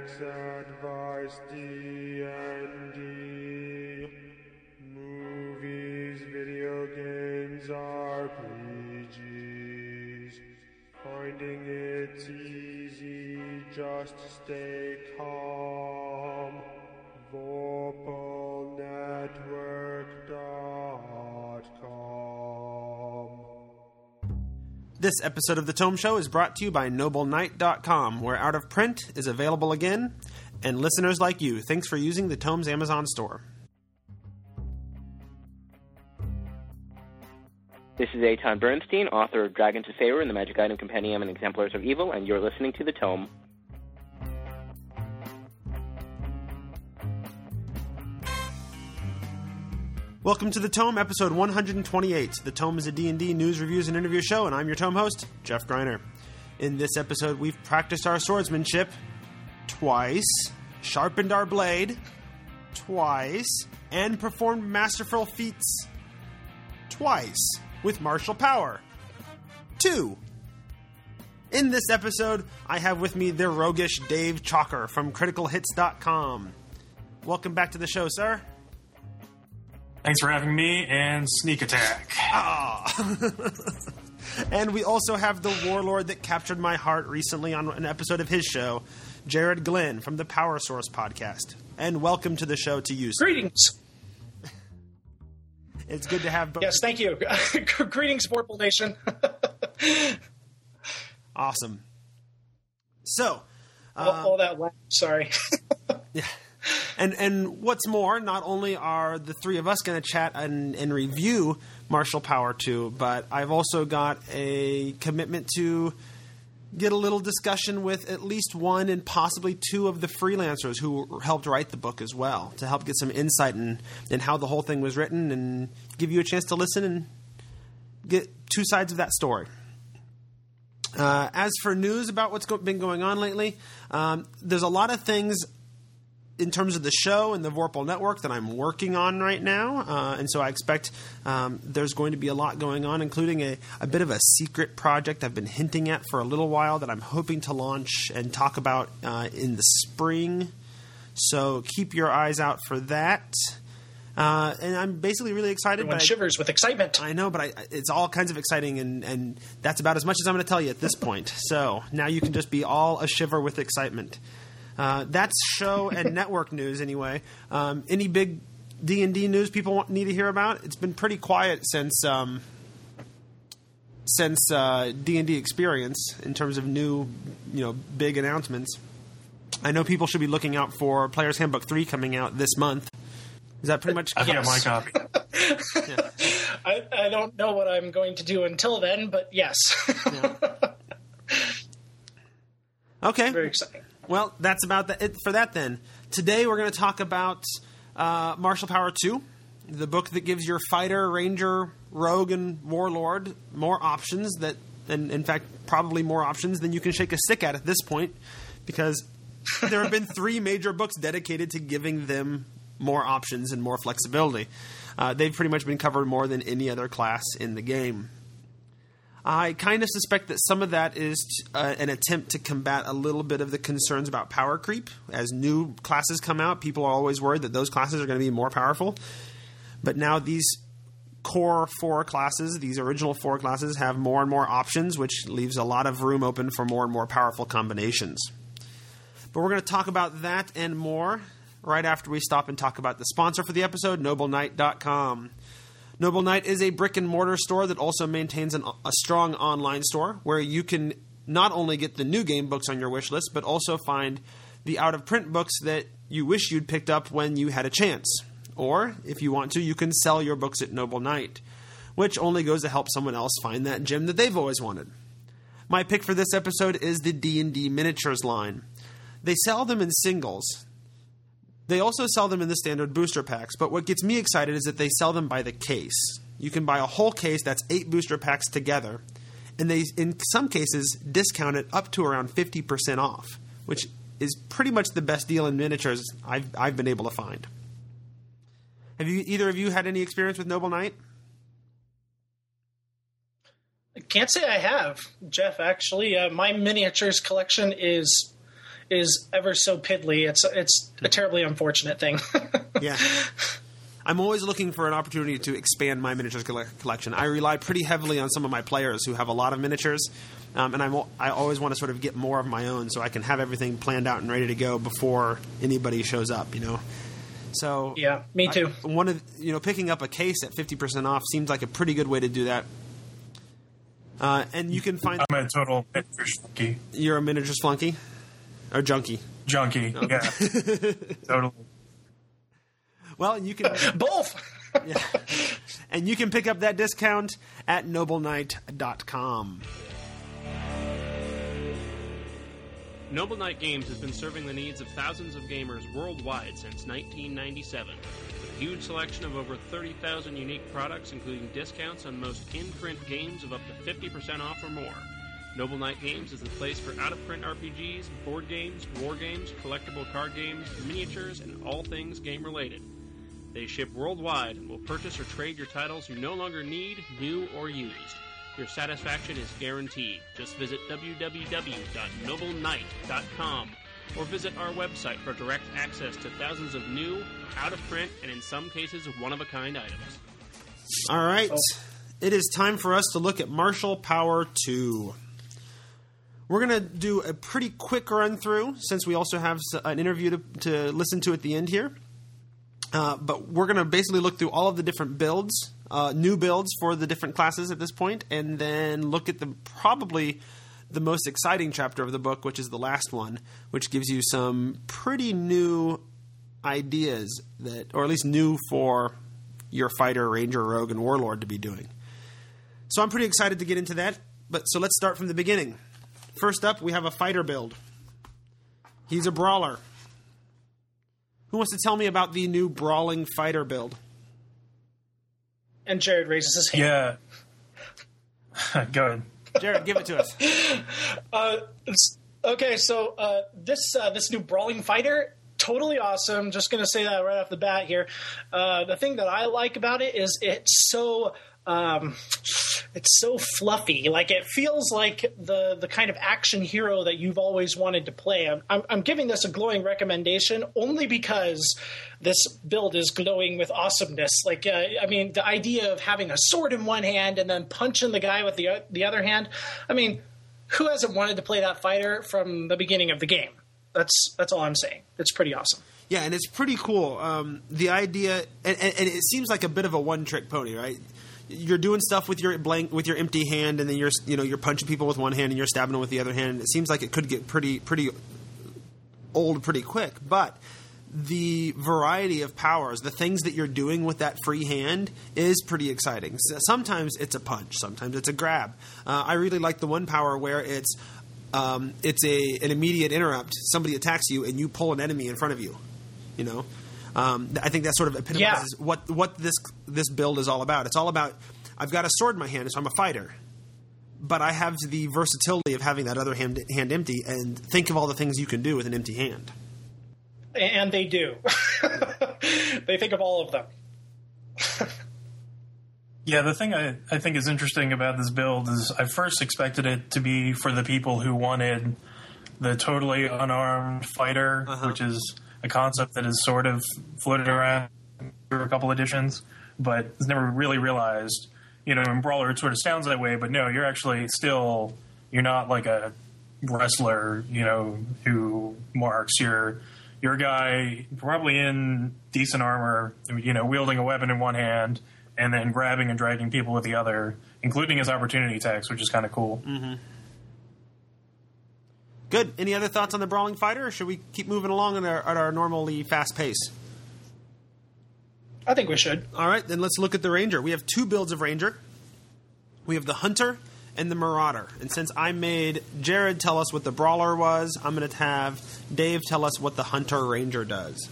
Advice D&D. Movies, video games, RPGs. Finding it's easy, just stay calm. VorpalNetwork.com. This episode of The Tome Show is brought to you by NobleKnight.com, where Out of Print is available again. And listeners like you, thanks for using the Tome's Amazon store. This is Eitan Bernstein, author of Dragon to Favor and the Magic Item Compendium and Exemplars of Evil, and you're listening to The Tome. Welcome to The Tome, episode 128. The Tome is a D&D news, reviews, and interview show, and I'm your Tome host, Jeff Greiner. In this episode, we've practiced our swordsmanship twice, sharpened our blade twice, and performed masterful feats twice with martial power. 2. In this episode, I have with me the roguish Dave Chalker from CriticalHits.com. Welcome back to the show, sir. Thanks for having me, and Sneak Attack. And we also have the warlord that captured my heart recently on an episode of his show, Jared Glenn from the Power Source podcast. And welcome to the show to you, sir. Greetings. It's good to have both. Yes, thank you. Greetings, Vorpal Nation. Awesome. So, all that laugh, sorry. yeah. And what's more, not only are the three of us going to chat and review Martial Power 2, but I've also got a commitment to get a little discussion with at least one and possibly two of the freelancers who helped write the book as well, to help get some insight in how the whole thing was written and give you a chance to listen and get two sides of that story. As for news about what's been going on lately, there's a lot of things in terms of the show and the Vorpal Network that I'm working on right now. And so I expect there's going to be a lot going on, including a bit of a secret project I've been hinting at for a little while that I'm hoping to launch and talk about in the spring. So keep your eyes out for that. And I'm basically really excited. Everyone shivers with excitement. I know, but it's all kinds of exciting, and that's about as much as I'm going to tell you at this point. So now you can just be all a shiver with excitement. That's show and network news anyway. Any big D&D news people need to hear about? It's been pretty quiet since D&D Experience in terms of new, big announcements. I know people should be looking out for Player's Handbook 3 coming out this month. Is that pretty much? I've got my copy. Yeah. I don't know what I'm going to do until then, but yes. Yeah. Okay. Very exciting. Well, that's about it for that then. Today we're going to talk about Martial Power 2, the book that gives your fighter, ranger, rogue, and warlord more options and in fact, probably more options than you can shake a stick at this point, because there have been 3 major books dedicated to giving them more options and more flexibility. They've pretty much been covered more than any other class in the game. I kind of suspect that some of that is an attempt to combat a little bit of the concerns about power creep. As new classes come out, people are always worried that those classes are going to be more powerful. But now these core 4 classes, these original 4 classes, have more and more options, which leaves a lot of room open for more and more powerful combinations. But we're going to talk about that and more right after we stop and talk about the sponsor for the episode, NobleKnight.com. Noble Knight is a brick-and-mortar store that also maintains a strong online store where you can not only get the new game books on your wish list, but also find the out-of-print books that you wish you'd picked up when you had a chance. Or, if you want to, you can sell your books at Noble Knight, which only goes to help someone else find that gem that they've always wanted. My pick for this episode is the D&D Miniatures line. They sell them in singles. They also sell them in the standard booster packs, but what gets me excited is that they sell them by the case. You can buy a whole case that's 8 booster packs together, and they, in some cases, discount it up to around 50% off, which is pretty much the best deal in miniatures I've been able to find. Have either of you had any experience with Noble Knight? I can't say I have, Jeff, actually. My miniatures collection is is ever so piddly, it's a terribly unfortunate thing. Yeah. I'm always looking for an opportunity to expand my miniatures collection. I rely pretty heavily on some of my players who have a lot of miniatures, and I always want to sort of get more of my own so I can have everything planned out and ready to go before anybody shows up, So yeah, me too. Picking up a case at 50% off seems like a pretty good way to do that. And you can find. I'm a total miniatures flunky. You're a miniatures flunky or junkie? Junkie, okay. Yeah, totally. Well, you can both. Yeah. And you can pick up that discount at nobleknight.com. Noble Knight Games has been serving the needs of thousands of gamers worldwide since 1997. With a huge selection of over 30,000 unique products, including discounts on most in-print games of up to 50% off or more. Noble Knight Games is the place for out-of-print RPGs, board games, war games, collectible card games, miniatures, and all things game-related. They ship worldwide and will purchase or trade your titles you no longer need, new, or used. Your satisfaction is guaranteed. Just visit www.nobleknight.com or visit our website for direct access to thousands of new, out-of-print, and in some cases, one-of-a-kind items. All right. It is time for us to look at Martial Power 2. We're going to do a pretty quick run-through since we also have an interview to listen to at the end here. But we're going to basically look through all of the different builds, new builds for the different classes at this point, and then look at probably the most exciting chapter of the book, which is the last one, which gives you some pretty new ideas or at least new for your fighter, ranger, rogue, and warlord to be doing. So I'm pretty excited to get into that. So let's start from the beginning. First up, we have a fighter build. He's a brawler. Who wants to tell me about the new brawling fighter build? And Jared raises his hand. Yeah. Go ahead. Jared, give it to us. Okay, so this new brawling fighter, totally awesome. Just going to say that right off the bat here. The thing that I like about it is it's so fluffy. Like, it feels like the kind of action hero that you've always wanted to play. I'm giving this a glowing recommendation only because this build is glowing with awesomeness. Like, the idea of having a sword in one hand and then punching the guy with the other hand. I mean, who hasn't wanted to play that fighter from the beginning of the game? That's all I'm saying. It's pretty awesome. Yeah, and it's pretty cool. The idea, and it seems like a bit of a one-trick pony, right? You're doing stuff with your empty hand, and then you're punching people with one hand and you're stabbing them with the other hand. And it seems like it could get pretty old pretty quick. But the variety of powers, the things that you're doing with that free hand, is pretty exciting. Sometimes it's a punch, sometimes it's a grab. I really like the one power where it's an immediate interrupt. Somebody attacks you and you pull an enemy in front of you. I think that sort of epitomizes what this build is all about. It's all about, I've got a sword in my hand, so I'm a fighter. But I have the versatility of having that other hand empty, and think of all the things you can do with an empty hand. And they do. They think of all of them. Yeah, the thing I think is interesting about this build is I first expected it to be for the people who wanted the totally unarmed fighter, which is a concept that has sort of floated around through a couple editions, but has never really realized, in Brawler it sort of sounds that way, but no, you're actually you're not like a wrestler, who marks. You're a guy probably in decent armor, wielding a weapon in one hand and then grabbing and dragging people with the other, including his opportunity attacks, which is kind of cool. Mm-hmm. Good. Any other thoughts on the brawling fighter, or should we keep moving along at our normally fast pace? I think we should. All right, then let's look at the Ranger. We have two builds of Ranger. We have the Hunter and the Marauder. And since I made Jared tell us what the Brawler was, I'm going to have Dave tell us what the Hunter Ranger does.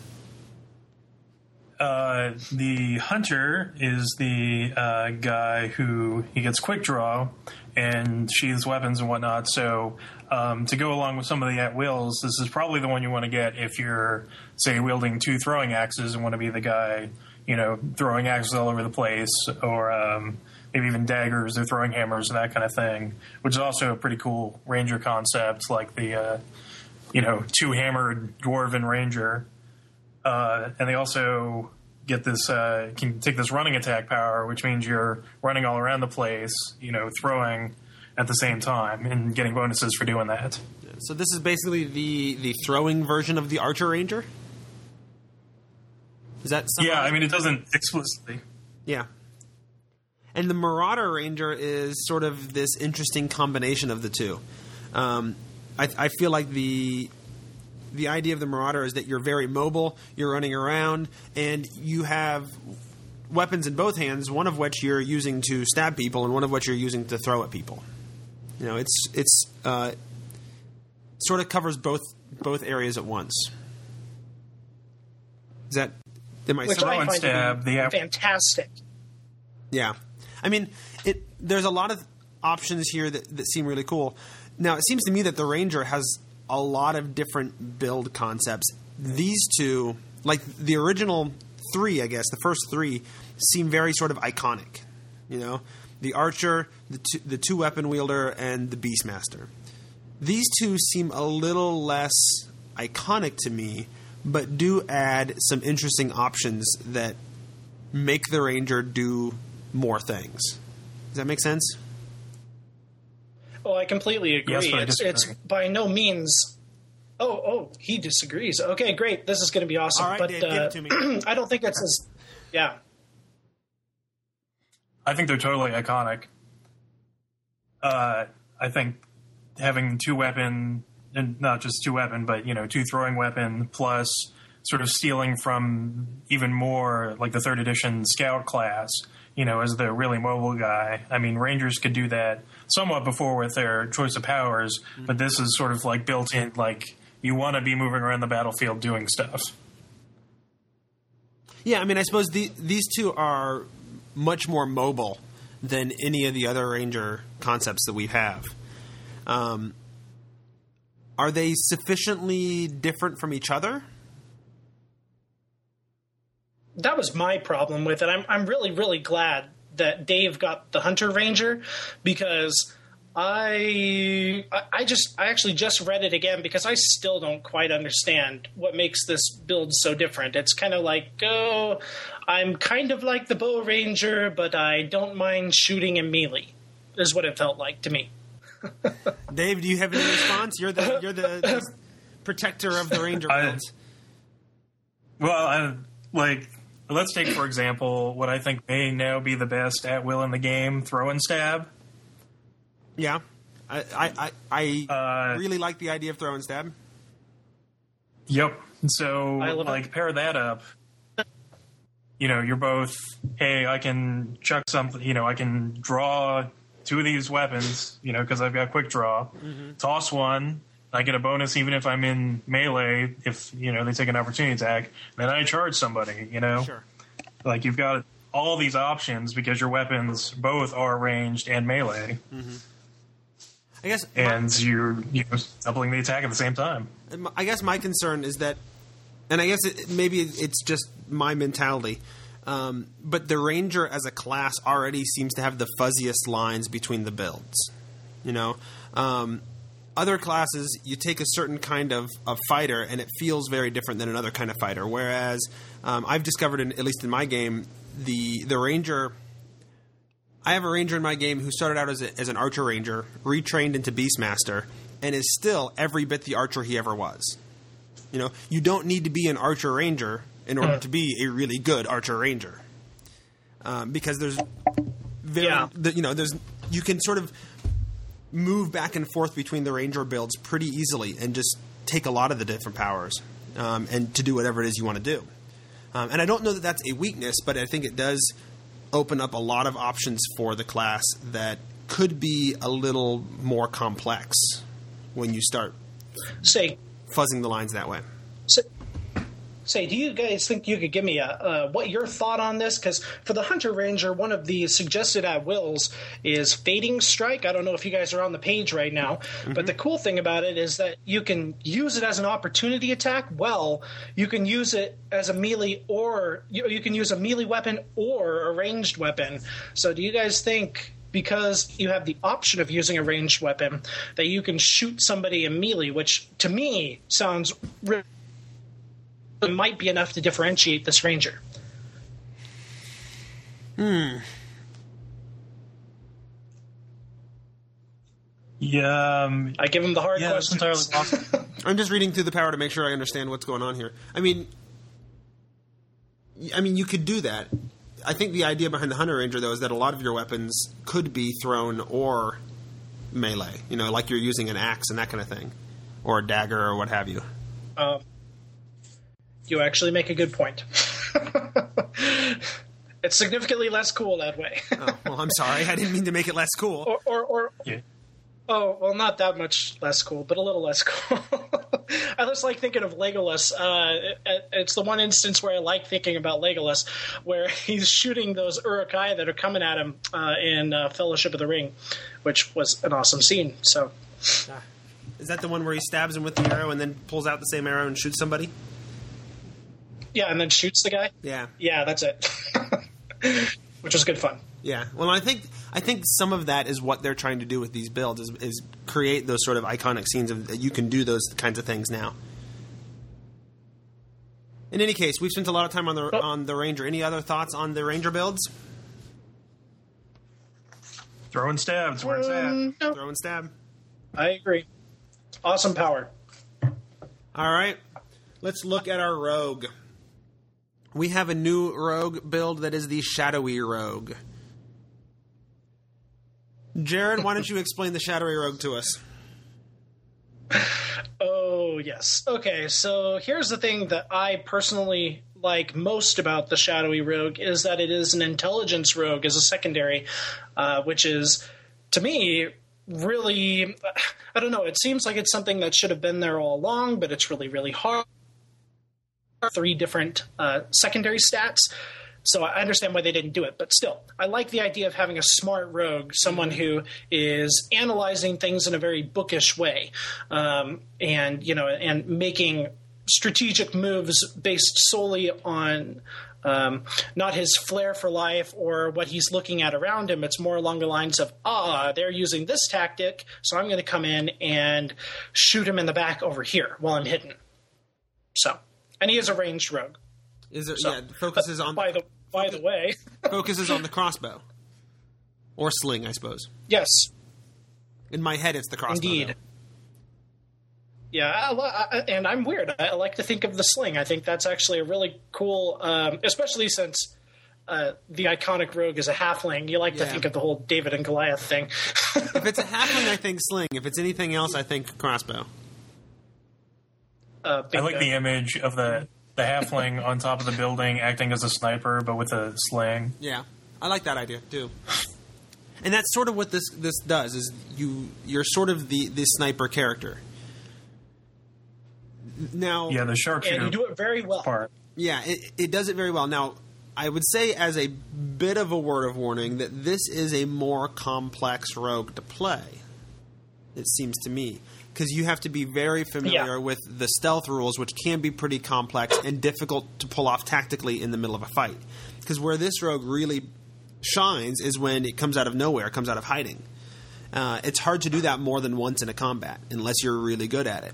The Hunter is the guy who he gets quick draw and sheathes weapons and whatnot. So to go along with some of the at-wills, this is probably the one you want to get if you're, say, wielding two throwing axes and want to be the guy, throwing axes all over the place, or maybe even daggers or throwing hammers and that kind of thing, which is also a pretty cool Ranger concept, like the two-hammered dwarven ranger. And they also get this can take this running attack power, which means you're running all around the place, throwing at the same time and getting bonuses for doing that. So this is basically the throwing version of the Archer Ranger? Is that something? Yeah, I mean, it doesn't explicitly. Yeah. And the Marauder Ranger is sort of this interesting combination of the two. I feel like the idea of the Marauder is that you're very mobile, you're running around, and you have weapons in both hands, one of which you're using to stab people and one of which you're using to throw at people. It's sort of covers both areas at once. Is that... Which I find to be fantastic. Yeah. I mean, there's a lot of options here that seem really cool. Now, it seems to me that the Ranger has a lot of different build concepts. These two, like the original three, I guess, the first three, seem very sort of iconic. The Archer, the two-weapon wielder, and the Beastmaster. These two seem a little less iconic to me, but do add some interesting options that make the Ranger do more things. Does that make sense? Oh, I completely agree. Yes, it's by no means... Oh, he disagrees. Okay, great. This is going to be awesome. All right, but Dave, give it to me. I don't think it's as... Yeah. I think they're totally iconic. I think having two-weapon, and not just two-weapon, but, two throwing weapon, plus sort of stealing from even more, like the 3rd edition Scout class, as the really mobile guy. I mean, Rangers could do that somewhat before with their choice of powers, but this is sort of like built in, like, you want to be moving around the battlefield doing stuff. Yeah, I mean, I suppose these two are much more mobile than any of the other Ranger concepts that we have. Are they sufficiently different from each other? That was my problem with it. I'm really, really glad that Dave got the Hunter Ranger, because I actually just read it again because I still don't quite understand what makes this build so different. It's kind of like, I'm kind of like the Bow Ranger, but I don't mind shooting and melee, is what it felt like to me. Dave, do you have any response? You're the protector of the Ranger builds. Let's take, for example, what I think may now be the best at will in the game, throw and stab. Yeah. I really like the idea of throw and stab. Yep. So, pair that up. You're both, hey, I can chuck something, I can draw two of these weapons, because I've got quick draw. Mm-hmm. Toss one. I get a bonus even if I'm in melee, if, they take an opportunity attack. Then I charge somebody, Sure. Like, you've got all these options because your weapons both are ranged and melee. Mm-hmm. I guess... And you're doubling the attack at the same time. I guess my concern is that, and I guess maybe it's just my mentality, but the Ranger as a class already seems to have the fuzziest lines between the builds. Other classes, you take a certain kind of fighter, and it feels very different than another kind of fighter. Whereas I've discovered, at least in my game, the Ranger. I have a Ranger in my game who started out as an Archer Ranger, retrained into Beastmaster, and is still every bit the Archer he ever was. You don't need to be an Archer Ranger in order to be a really good Archer Ranger, because there's you can sort of move back and forth between the Ranger builds pretty easily and just take a lot of the different powers and to do whatever it is you want to do. And I don't know that that's a weakness, but I think it does open up a lot of options for the class that could be a little more complex when you start fuzzing the lines that way. Say, do you guys think you could give me what your thought on this? Because for the Hunter Ranger, one of the suggested at wills is Fading Strike. I don't know if you guys are on the page right now, but the cool thing about it is that you can use it as an opportunity attack. Well, you can use it as a melee, or you can use a melee weapon or a ranged weapon. So do you guys think because you have the option of using a ranged weapon, that you can shoot somebody in melee, which to me sounds really might be enough to differentiate this ranger. Yeah, I give him the hard that's questions. entirely possible. I'm just reading through the power to make sure I understand what's going on here. I mean, you could do that. I think the idea behind the Hunter Ranger, though, is that a lot of your weapons could be thrown or melee. Like you're using an axe and that kind of thing, or a dagger or what have you. You actually make a good point. It's significantly less cool that way. Oh, well, I'm sorry. I didn't mean to make it less cool. Or Yeah. Oh, well, not that much less cool, but a little less cool. I just like thinking of Legolas. It's the one instance where I like thinking about Legolas, where he's shooting those Uruk-hai that are coming at him in Fellowship of the Ring, which was an awesome scene. So, Is that the one where he stabs him with the arrow and then pulls out the same arrow and shoots somebody? yeah, and then shoots the guy. Yeah. Yeah, that's it. Which was good fun. Yeah. Well, I think some of that is what they're trying to do with these builds is create those sort of iconic scenes of you can do those kinds of things now. In any case, we've spent a lot of time on the Ranger. Any other thoughts on the Ranger builds? Throw and stab. That's where it's at. No, Throw and stab. I agree. Awesome power. All right. Let's look at our rogue. We have a new rogue build that is the Shadowy Rogue. Jared, why don't you explain the Shadowy Rogue to us? Oh, yes. Okay, so here's the thing that I personally like most about the Shadowy Rogue is that it is an intelligence rogue as a secondary, which is, to me, really, I don't know, it seems like it's something that should have been there all along, but it's really, really hard. 3 different secondary stats. So I understand why they didn't do it, but still, I like the idea of having a smart rogue, someone who is analyzing things in a very bookish way, and making strategic moves based solely on not his flair for life or what he's looking at around him. It's more along the lines of, they're using this tactic, so I'm going to come in and shoot him in the back over here while I'm hidden. So, and he is a ranged rogue. Focuses on By the way, focuses on the crossbow or sling, I suppose. yes, In my head, it's the crossbow. indeed. though. Yeah, and I'm weird. I like to think of the sling. I think that's actually a really cool, especially since the iconic rogue is a halfling. You like to think of the whole David and Goliath thing. If it's a halfling, I think sling. If it's anything else, I think crossbow. I like the image of the halfling on top of the building acting as a sniper, but with a sling. Yeah, I like that idea too. And that's sort of what this does. Is you're sort of the sniper character. Now, Yeah, the sharpshooter and you do it very well. part. yeah, it does it very well. Now, I would say as a bit of a word of warning that this is a more complex rogue to play. It seems to me. Because you have to be very familiar with the stealth rules, which can be pretty complex and difficult to pull off tactically in the middle of a fight. Because where this rogue really shines is when it comes out of nowhere, comes out of hiding. It's hard to do that more than once in a combat, unless you're really good at it.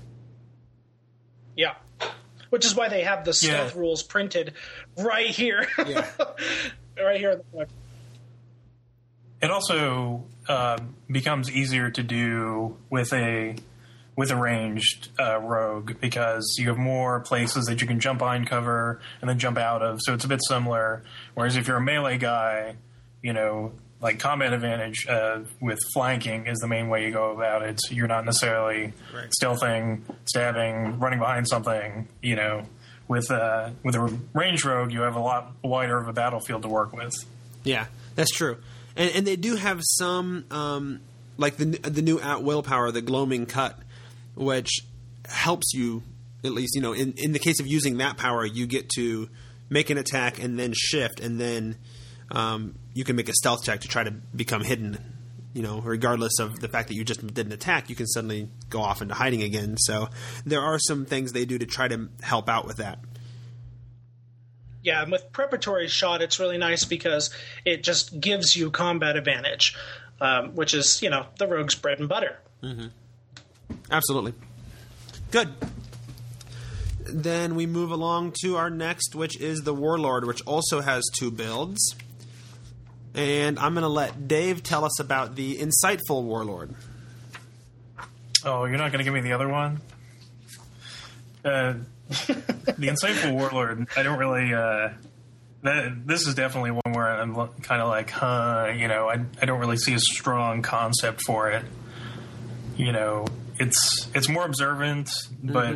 Yeah. Which is why they have the stealth rules printed right here. Yeah. Right here in the book. It also becomes easier to do with a ranged rogue because you have more places that you can jump behind cover and then jump out of. So it's a bit similar. Whereas if you're a melee guy, like combat advantage with flanking is the main way you go about it. You're not necessarily stealthing, stabbing, running behind something. With a ranged rogue, you have a lot wider of a battlefield to work with. Yeah, that's true. And they do have some, like the new at will power, the Gloaming Cut, which helps you, at least, in the case of using that power, you get to make an attack and then shift, and then you can make a stealth check to try to become hidden. Regardless of the fact that you just did an attack, you can suddenly go off into hiding again. So there are some things they do to try to help out with that. Yeah, and with preparatory shot, it's really nice because it just gives you combat advantage, which is, the rogue's bread and butter. Mm-hmm. Absolutely. Good. Then we move along to our next, which is the Warlord, which also has 2 builds. And I'm going to let Dave tell us about the Insightful Warlord. Oh, you're not going to give me the other one? The Insightful Warlord, I don't really... this is definitely one where I'm kind of like, I don't really see a strong concept for it. It's more observant, but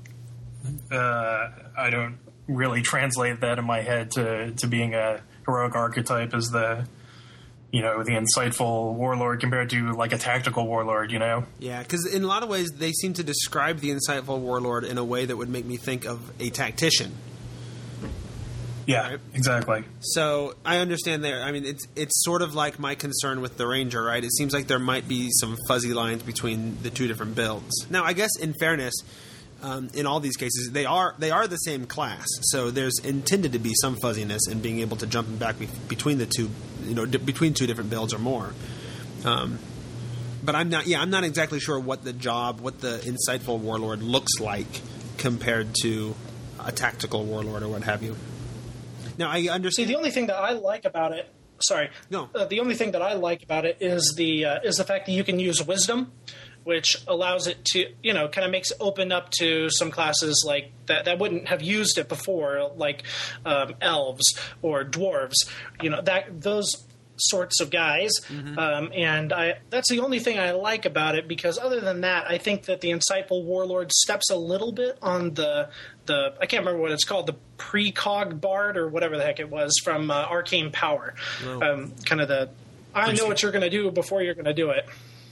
I don't really translate that in my head to being a heroic archetype as the insightful warlord compared to like a tactical warlord, Yeah, because in a lot of ways they seem to describe the insightful warlord in a way that would make me think of a tactician. Yeah, right? Exactly. So I understand there. I mean, it's sort of like my concern with the Ranger, right? It seems like there might be some fuzzy lines between the 2 different builds. Now, I guess in fairness, in all these cases, they are the same class. So there's intended to be some fuzziness in being able to jump back between the 2, between 2 different builds or more. But I'm not exactly sure what the insightful warlord looks like compared to a tactical warlord or what have you. Now, I understand. See, the only thing that I like about it... Sorry. No. The only thing that I like about it is the fact that you can use wisdom, which allows it to, kind of makes it open up to some classes like that wouldn't have used it before, like elves or dwarves. Those sorts of guys. Mm-hmm. And that's the only thing I like about it, because other than that, I think that the Insightful Warlord steps a little bit on the I can't remember what it's called, the precog bard or whatever the heck it was from Arcane Power. Oh. Kind of the, I know what you're going to do before you're going to do it.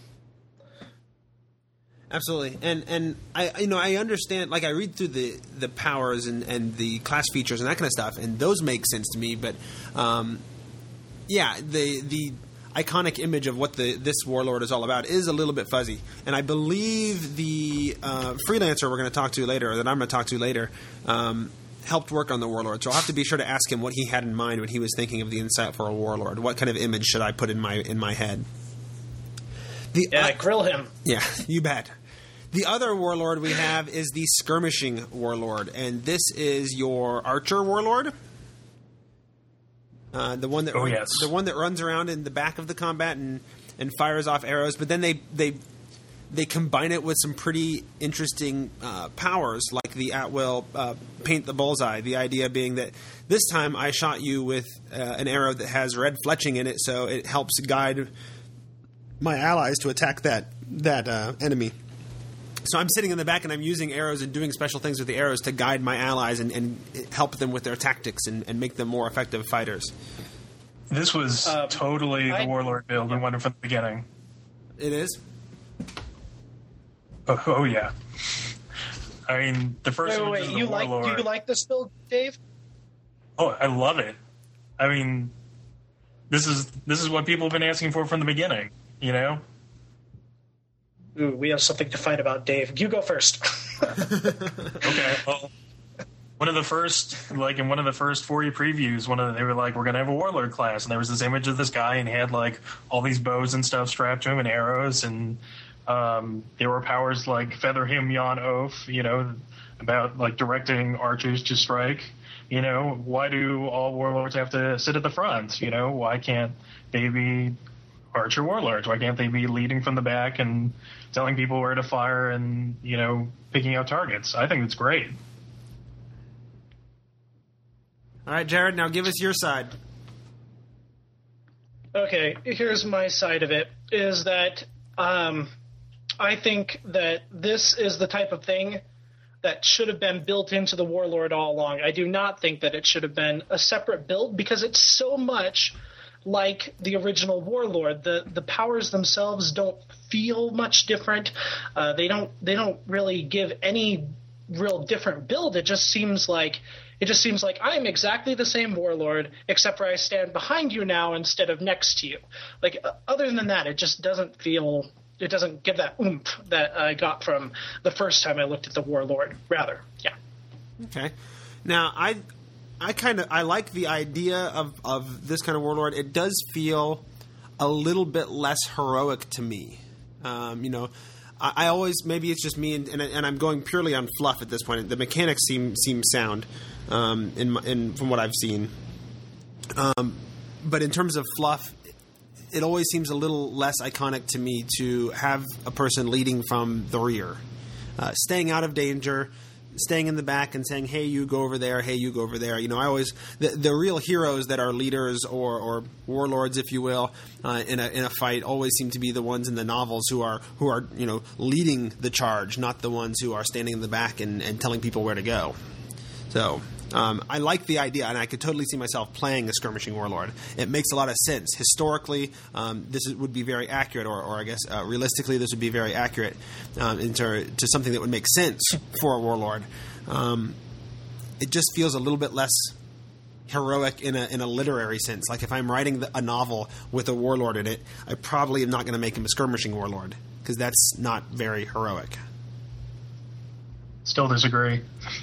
Absolutely, and I understand. Like, I read through the powers and the class features and that kind of stuff, and those make sense to me. But the iconic image of what this warlord is all about is a little bit fuzzy. And I believe the freelancer we're going to talk to later, or that I'm going to talk to later, helped work on the warlord. So I'll have to be sure to ask him what he had in mind when he was thinking of the Insightful Warlord. What kind of image should I put in my head? Grill him. Yeah, you bet. The other warlord we have is the Skirmishing Warlord, and this is your archer warlord. The one that runs around in the back of the combat and fires off arrows, but then they combine it with some pretty interesting powers, like the at-will paint the bullseye. The idea being that this time I shot you with an arrow that has red fletching in it, so it helps guide my allies to attack that enemy. So I'm sitting in the back and I'm using arrows and doing special things with the arrows to guide my allies and help them with their tactics and make them more effective fighters. This was totally the Warlord build and went from the beginning. It is? Oh yeah. I mean, the first one was the Warlord. Do you like this build, Dave? Oh, I love it. I mean, this is what people have been asking for from the beginning, Ooh, we have something to fight about, Dave. You go first. Okay. Well, one of the first 40 previews, they were like, we're going to have a warlord class. And there was this image of this guy, and he had like all these bows and stuff strapped to him and arrows. And there were powers like Feather Him Yon Oath, about like directing archers to strike. Why do all warlords have to sit at the front? Why can't they be archer warlords? Why can't they be leading from the back and telling people where to fire and, picking out targets? I think it's great. All right, Jared, now give us your side. Okay, here's my side of it, is that I think that this is the type of thing that should have been built into the Warlord all along. I do not think that it should have been a separate build, because it's so much like the original Warlord. The powers themselves don't feel much different. They don't really give any real different build. It just seems like I'm exactly the same Warlord, except for I stand behind you now instead of next to you. Like, other than that, it just doesn't feel. It doesn't give that oomph that I got from the first time I looked at the Warlord. Rather, yeah. Okay. Now, I like the idea of this kind of warlord. It does feel a little bit less heroic to me. I always, maybe it's just me, and I'm going purely on fluff at this point. The mechanics seem sound from what I've seen, but in terms of fluff, it always seems a little less iconic to me to have a person leading from the rear, staying out of danger, staying in the back and saying, "Hey, you go over there. Hey, you go over there." I always the real heroes that are leaders or warlords, if you will, in a fight always seem to be the ones in the novels who are leading the charge, not the ones who are standing in the back and telling people where to go. So I like the idea, and I could totally see myself playing a skirmishing warlord. It makes a lot of sense historically. This would be very accurate, or I guess realistically, this would be very accurate to something that would make sense for a warlord. It just feels a little bit less heroic in a literary sense. Like if I'm writing a novel with a warlord in it, I probably am not going to make him a skirmishing warlord because that's not very heroic. Still disagree.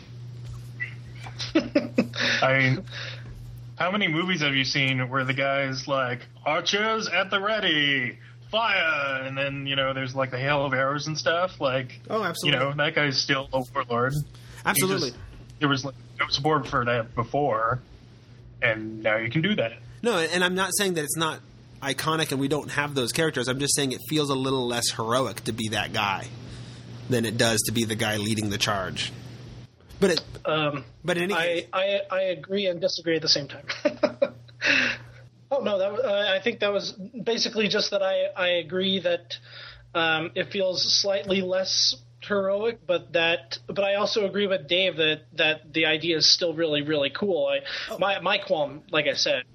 I mean, how many movies have you seen where the guy's like, "Archers at the ready, fire," and then there's like the hail of arrows and stuff? Like, oh, absolutely. That guy's still a warlord. Absolutely. There was like no support for that before, and now you can do that. No, and I'm not saying that it's not iconic and we don't have those characters. I'm just saying it feels a little less heroic to be that guy than it does to be the guy leading the charge. But in any case, I agree and disagree at the same time. Oh no, I think that was basically just that I agree that it feels slightly less heroic, but I also agree with Dave that the idea is still really, really cool. My qualm, like I said,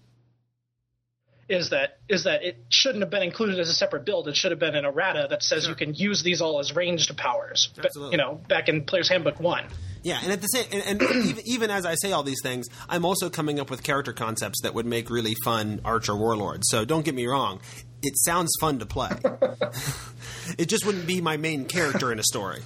is that it shouldn't have been included as a separate build. It should have been an errata that says you can use these all as ranged powers. Absolutely. But, back in Player's Handbook 1. Yeah, and at the same, and even as I say all these things, I'm also coming up with character concepts that would make really fun archer warlords. So don't get me wrong, it sounds fun to play. It just wouldn't be my main character in a story.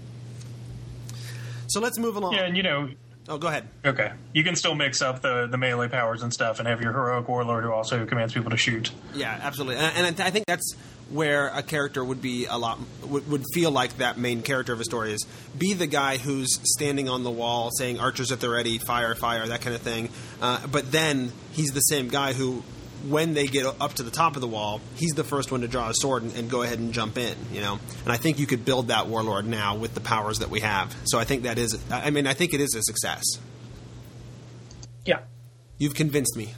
So let's move along. Yeah, and oh, go ahead. Okay, you can still mix up the melee powers and stuff, and have your heroic warlord who also commands people to shoot. Yeah, absolutely, and I think that's where a character would be would feel like that main character of a story is be the guy who's standing on the wall saying "Archers at the ready, fire, fire," that kind of thing. But then he's the same guy who, when they get up to the top of the wall, he's the first one to draw a sword and go ahead and jump in. And I think you could build that warlord now with the powers that we have. So I think that is. I think it is a success. Yeah, you've convinced me.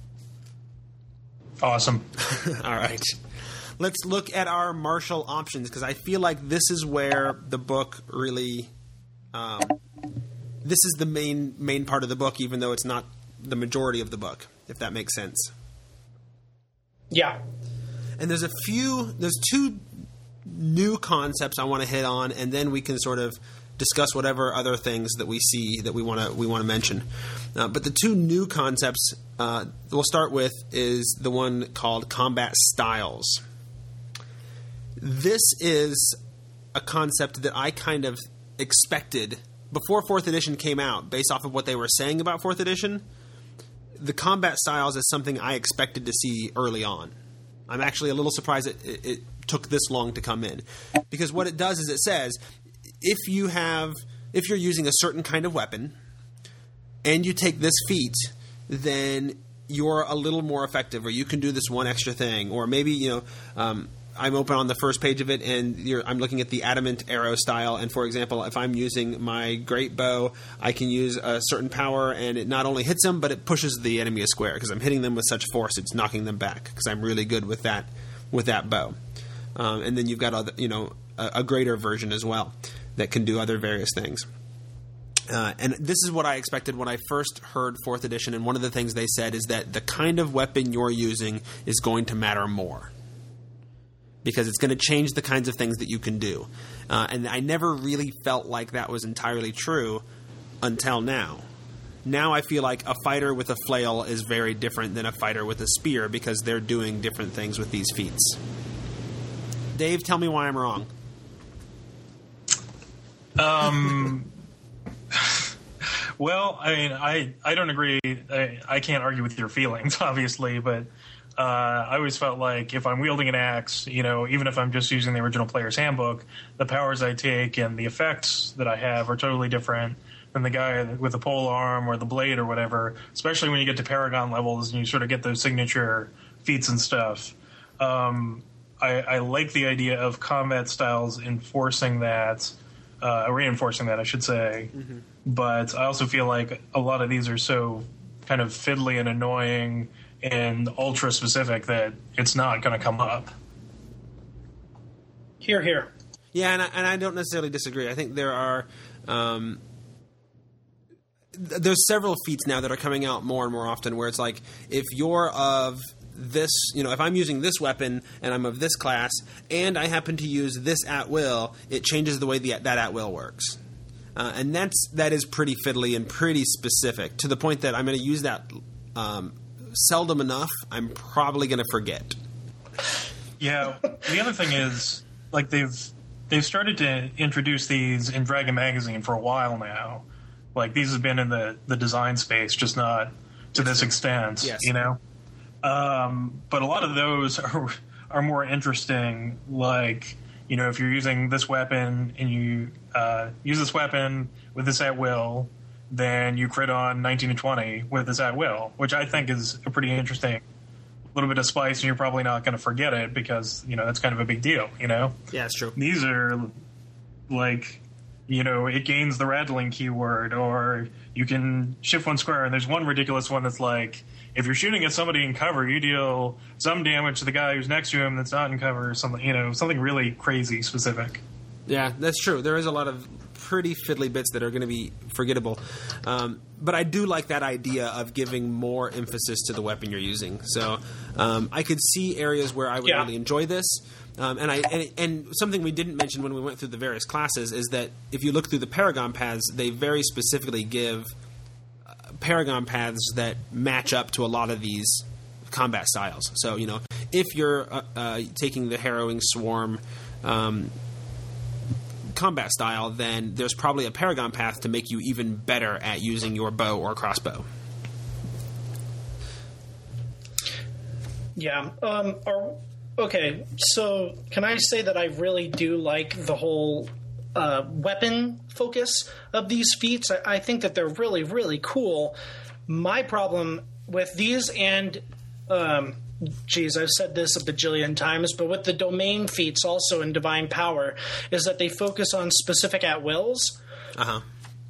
Awesome. All right. Let's look at our martial options, because I feel like this is where the book really this is the main part of the book, even though it's not the majority of the book, if that makes sense. Yeah. And there's two new concepts I want to hit on, and then we can sort of discuss whatever other things that we see that we want to mention. But the two new concepts we'll start with is the one called combat styles. This is a concept that I kind of expected before 4th edition came out, based off of what they were saying about 4th edition. The combat styles is something I expected to see early on. I'm actually a little surprised it took this long to come in, because what it does is it says if you're using a certain kind of weapon and you take this feat, then you're a little more effective, or you can do this one extra thing, or maybe I'm open on the first page of it, and I'm looking at the adamant arrow style. And for example, if I'm using my great bow, I can use a certain power, and it not only hits them, but it pushes the enemy a square because I'm hitting them with such force, it's knocking them back because I'm really good with that bow. And then you've got a greater version as well that can do other various things. And this is what I expected when I first heard 4th edition. And one of the things they said is that the kind of weapon you're using is going to matter more, because it's going to change the kinds of things that you can do. And I never really felt like that was entirely true until now. Now I feel like a fighter with a flail is very different than a fighter with a spear, because they're doing different things with these feats. Dave, tell me why I'm wrong. Well, I mean, I don't agree. I can't argue with your feelings, obviously, but I always felt like if I'm wielding an axe, even if I'm just using the original player's handbook, the powers I take and the effects that I have are totally different than the guy with the pole arm or the blade or whatever, especially when you get to Paragon levels and you sort of get those signature feats and stuff. I like the idea of combat styles enforcing that, reinforcing that, I should say. Mm-hmm. But I also feel like a lot of these are so kind of fiddly and annoying and ultra specific that it's not going to come up. Hear, hear. Yeah, and I don't necessarily disagree. I think there are there's several feats now that are coming out more and more often where it's like, if you're of this, if I'm using this weapon and I'm of this class and I happen to use this at will, it changes the way that at will works. And that is pretty fiddly and pretty specific, to the point that I'm going to use that seldom enough, I'm probably going to forget. Yeah, the other thing is, like, they've started to introduce these in Dragon Magazine for a while now. Like, these have been in the design space, just not to this extent, yes. But a lot of those are more interesting, like, if you're using this weapon and you use this weapon with this at will, then you crit on 19 and 20 with this at will, which I think is a pretty interesting little bit of spice, and you're probably not going to forget it because, that's kind of a big deal, Yeah, it's true. These are like, it gains the rattling keyword, or you can shift one square, and there's one ridiculous one that's like, if you're shooting at somebody in cover, you deal some damage to the guy who's next to him that's not in cover, or something, something really crazy specific. Yeah, that's true. There is a lot of pretty fiddly bits that are going to be forgettable. But I do like that idea of giving more emphasis to the weapon you're using. So I could see areas where I would really enjoy this. And something we didn't mention when we went through the various classes is that if you look through the Paragon paths, they very specifically give Paragon paths that match up to a lot of these combat styles. So, if you're taking the Harrowing Swarm combat style, then there's probably a Paragon path to make you even better at using your bow or crossbow. Yeah. Okay, so can I say that I really do like the whole weapon focus of these feats? I think that they're really, really cool. My problem with these and I've said this a bajillion times, but with the domain feats also in Divine Power, is that they focus on specific at-wills. Uh-huh.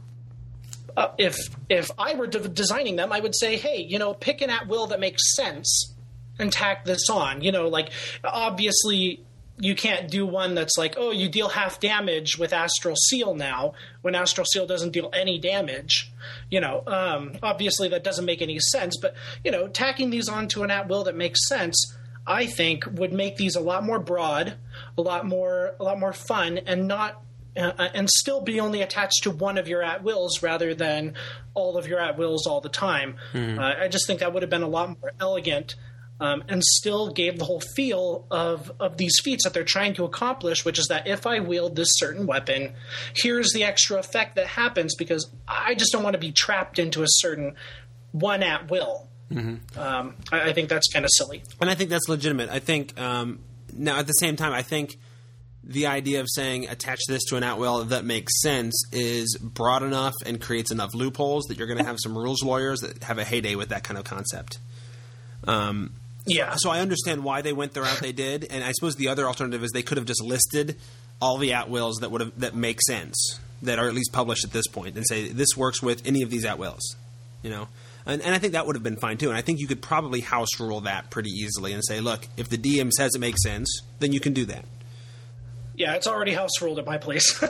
If I were designing them, I would say, hey, pick an at-will that makes sense and tack this on. Obviously you can't do one that's like, oh, you deal half damage with Astral Seal now, when Astral Seal doesn't deal any damage. Obviously that doesn't make any sense, but, tacking these onto an at-will that makes sense, I think, would make these a lot more broad, a lot more fun, and not and still be only attached to one of your at-wills rather than all of your at-wills all the time. Mm-hmm. I just think that would have been a lot more elegant. And still gave the whole feel of these feats that they're trying to accomplish, which is that if I wield this certain weapon, here's the extra effect that happens, because I just don't want to be trapped into a certain one at will. Mm-hmm. I think that's kind of silly. And I think that's legitimate. I think now at the same time, I think the idea of saying attach this to an at-will that makes sense is broad enough and creates enough loopholes that you're going to have some rules lawyers that have a heyday with that kind of concept. Yeah. So I understand why they went the route they did, and I suppose the other alternative is they could have just listed all the at-wills that make sense, that are at least published at this point, and say this works with any of these at-wills, And I think that would have been fine too. And I think you could probably house rule that pretty easily and say, look, if the DM says it makes sense, then you can do that. Yeah, it's already house ruled at my place.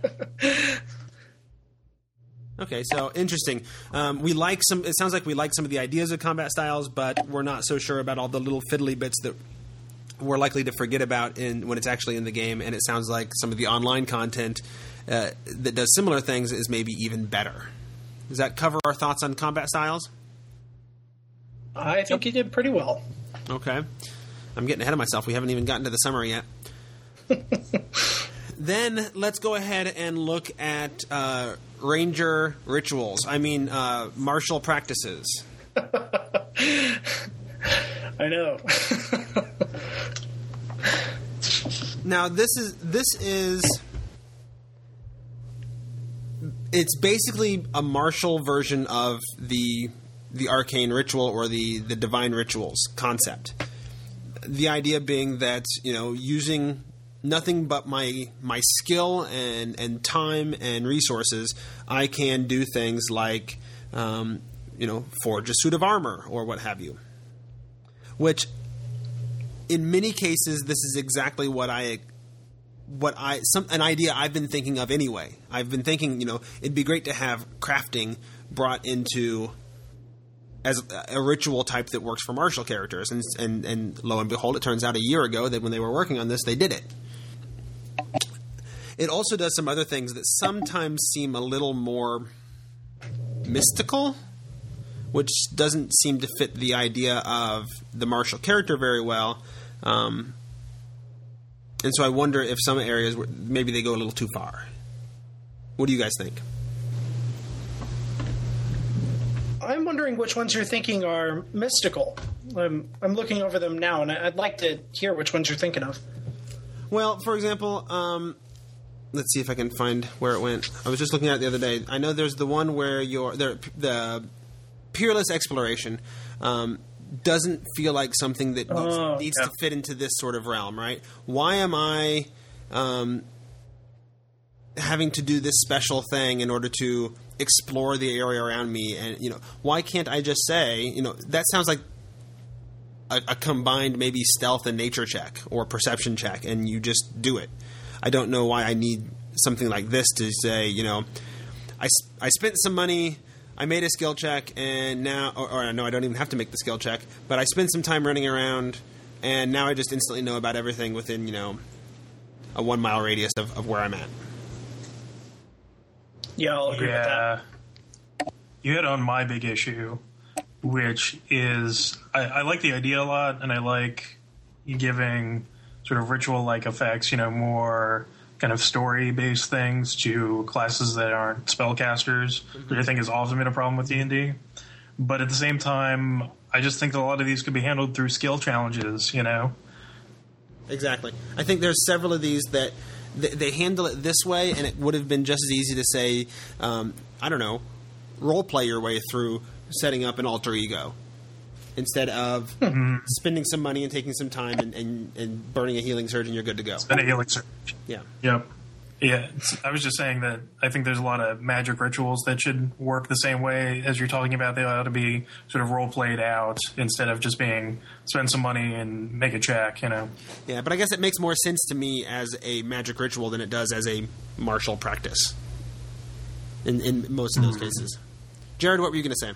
Okay, so interesting. It sounds like we like some of the ideas of combat styles, but we're not so sure about all the little fiddly bits that we're likely to forget about when it's actually in the game. And it sounds like some of the online content that does similar things is maybe even better. Does that cover our thoughts on combat styles? I think you did pretty well. Okay. I'm getting ahead of myself. We haven't even gotten to the summary yet. Then let's go ahead and look at ranger rituals. I mean, martial practices. I know. Now, this is it's basically a martial version of the arcane ritual or the divine rituals concept. The idea being that, using nothing but my skill and time and resources, I can do things like, forge a suit of armor or what have you. Which, in many cases, this is exactly an idea I've been thinking of anyway. I've been thinking, it'd be great to have crafting brought into as a ritual type that works for martial characters. And lo and behold, it turns out a year ago that when they were working on this, they did it. It also does some other things that sometimes seem a little more mystical, which doesn't seem to fit the idea of the martial character very well. And so I wonder if some areas where maybe they go a little too far. What do you guys think? I'm wondering which ones you're thinking are mystical. I'm looking over them now, and I'd like to hear which ones you're thinking of. Well, for example, let's see if I can find where it went. I was just looking at it the other day. I know there's the one where the peerless exploration doesn't feel like something that needs to fit into this sort of realm, right? Why am I having to do this special thing in order to explore the area around me? And why can't I just say, that sounds like a combined maybe stealth and nature check or perception check, and you just do it. I don't know why I need something like this to say, I spent some money, I made a skill check, and now, or no, I don't even have to make the skill check, but I spent some time running around, and now I just instantly know about everything within, a 1 mile radius of where I'm at. Yeah, I'll agree with that. You hit on my big issue, which is I like the idea a lot, and I like giving sort of ritual-like effects, more kind of story-based things to classes that aren't spellcasters, which I think has often been a problem with D&D. But at the same time, I just think that a lot of these could be handled through skill challenges, Exactly. I think there's several of these that they handle it this way, and it would have been just as easy to say, role play your way through setting up an alter ego instead of spending some money and taking some time and burning a healing surge, and you're good to go. Spend a healing surge. Yeah. Yep. Yeah. I was just saying that I think there's a lot of magic rituals that should work the same way as you're talking about. They ought to be sort of role played out instead of just being spend some money and make a check, Yeah, but I guess it makes more sense to me as a magic ritual than it does as a martial practice in most of those cases. Jared, what were you going to say?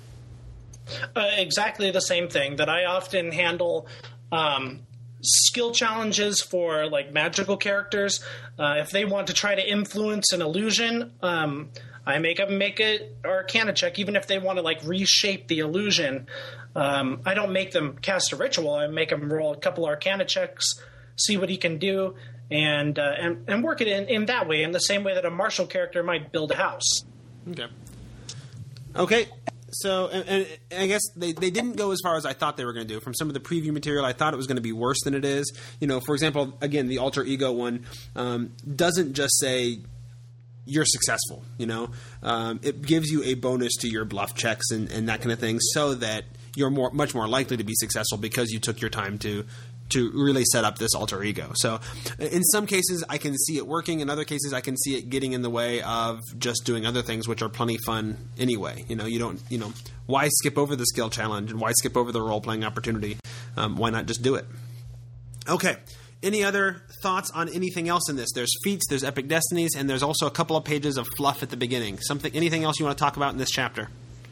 Exactly the same thing, that I often handle skill challenges for like magical characters. If they want to try to influence an illusion, I make them make an Arcana check, even if they want to like reshape the illusion. I don't make them cast a ritual. I make them roll a couple Arcana checks, see what he can do, and work it in that way, in the same way that a martial character might build a house. Okay. So, and I guess they didn't go as far as I thought they were going to do. From some of the preview material, I thought it was going to be worse than it is. For example, again, the alter ego one doesn't just say you're successful. It gives you a bonus to your bluff checks and that kind of thing, so that you're much more likely to be successful because you took your time to really set up this alter ego. So in some cases I can see it working. In other cases I can see it getting in the way of just doing other things, which are plenty fun anyway. Why skip over the skill challenge and why skip over the role-playing opportunity? Why not just do it? Okay. Any other thoughts on anything else in this? There's feats, there's epic destinies, and there's also a couple of pages of fluff at the beginning. Anything else you want to talk about in this chapter?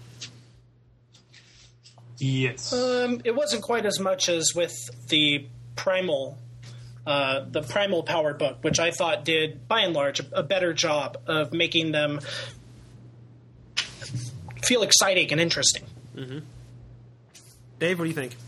Yes. It wasn't quite as much as with the Primal Power book, which I thought did, by and large, a better job of making them feel exciting and interesting. Mm-hmm. Dave, what do you think?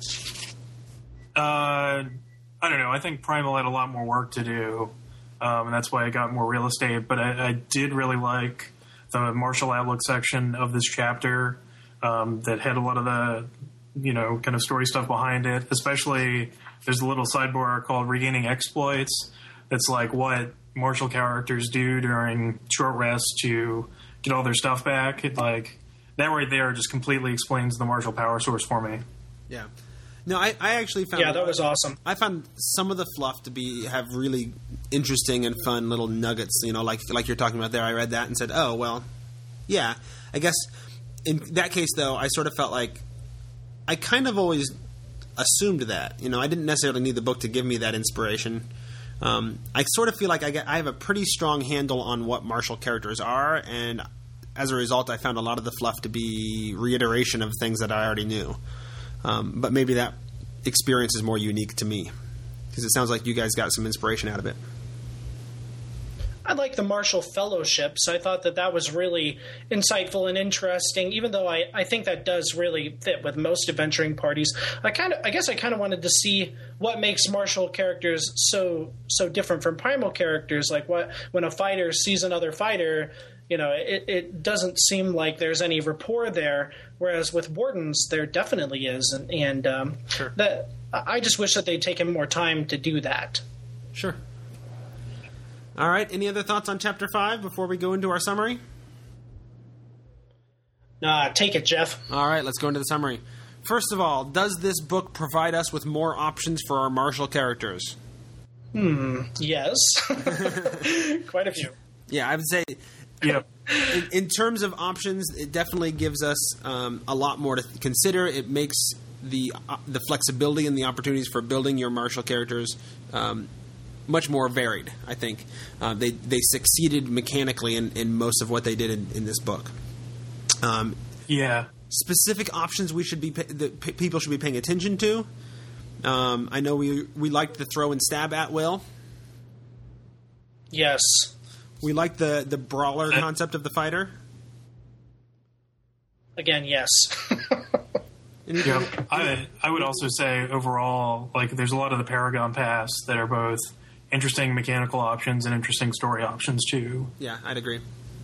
I don't know. I think Primal had a lot more work to do, and that's why I got more real estate. But I did really like the martial outlook section of this chapter that had a lot of the, kind of story stuff behind it. Especially, there's a little sidebar called Regaining Exploits. That's like what martial characters do during short rests to get all their stuff back. Like, that right there just completely explains the martial power source for me. Yeah. No, I actually found... Yeah, that was awesome. I found some of the fluff to have really interesting and fun little nuggets, like you're talking about there. I read that and said, oh, well, yeah. I guess in that case, though, I sort of felt like I kind of always assumed that. I didn't necessarily need the book to give me that inspiration. I sort of feel like I have a pretty strong handle on what martial characters are, and as a result, I found a lot of the fluff to be reiteration of things that I already knew. But maybe that experience is more unique to me, because it sounds like you guys got some inspiration out of it. I like the martial fellowships. I thought that was really insightful and interesting, even though I think that does really fit with most adventuring parties. I guess I kind of wanted to see what makes martial characters so different from primal characters. Like when a fighter sees another fighter, it doesn't seem like there's any rapport there, whereas with wardens there definitely is, and sure. That I just wish that they'd taken more time to do that. Sure. All right. Any other thoughts on Chapter 5 before we go into our summary? Take it, Jeff. All right. Let's go into the summary. First of all, does this book provide us with more options for our martial characters? Yes. Quite a few. Yeah, I would say... Yep. In terms of options, it definitely gives us a lot more to consider. It makes the flexibility and the opportunities for building your martial characters much more varied, I think. They succeeded mechanically in most of what they did in this book. Yeah. Specific options that people should be paying attention to. I know we liked the throw and stab at will. Yes. We like the brawler concept of the fighter. Again, yes. Yeah, I would also say overall, like, there's a lot of the Paragon Pass that are both interesting mechanical options and interesting story options too. Yeah, I'd agree.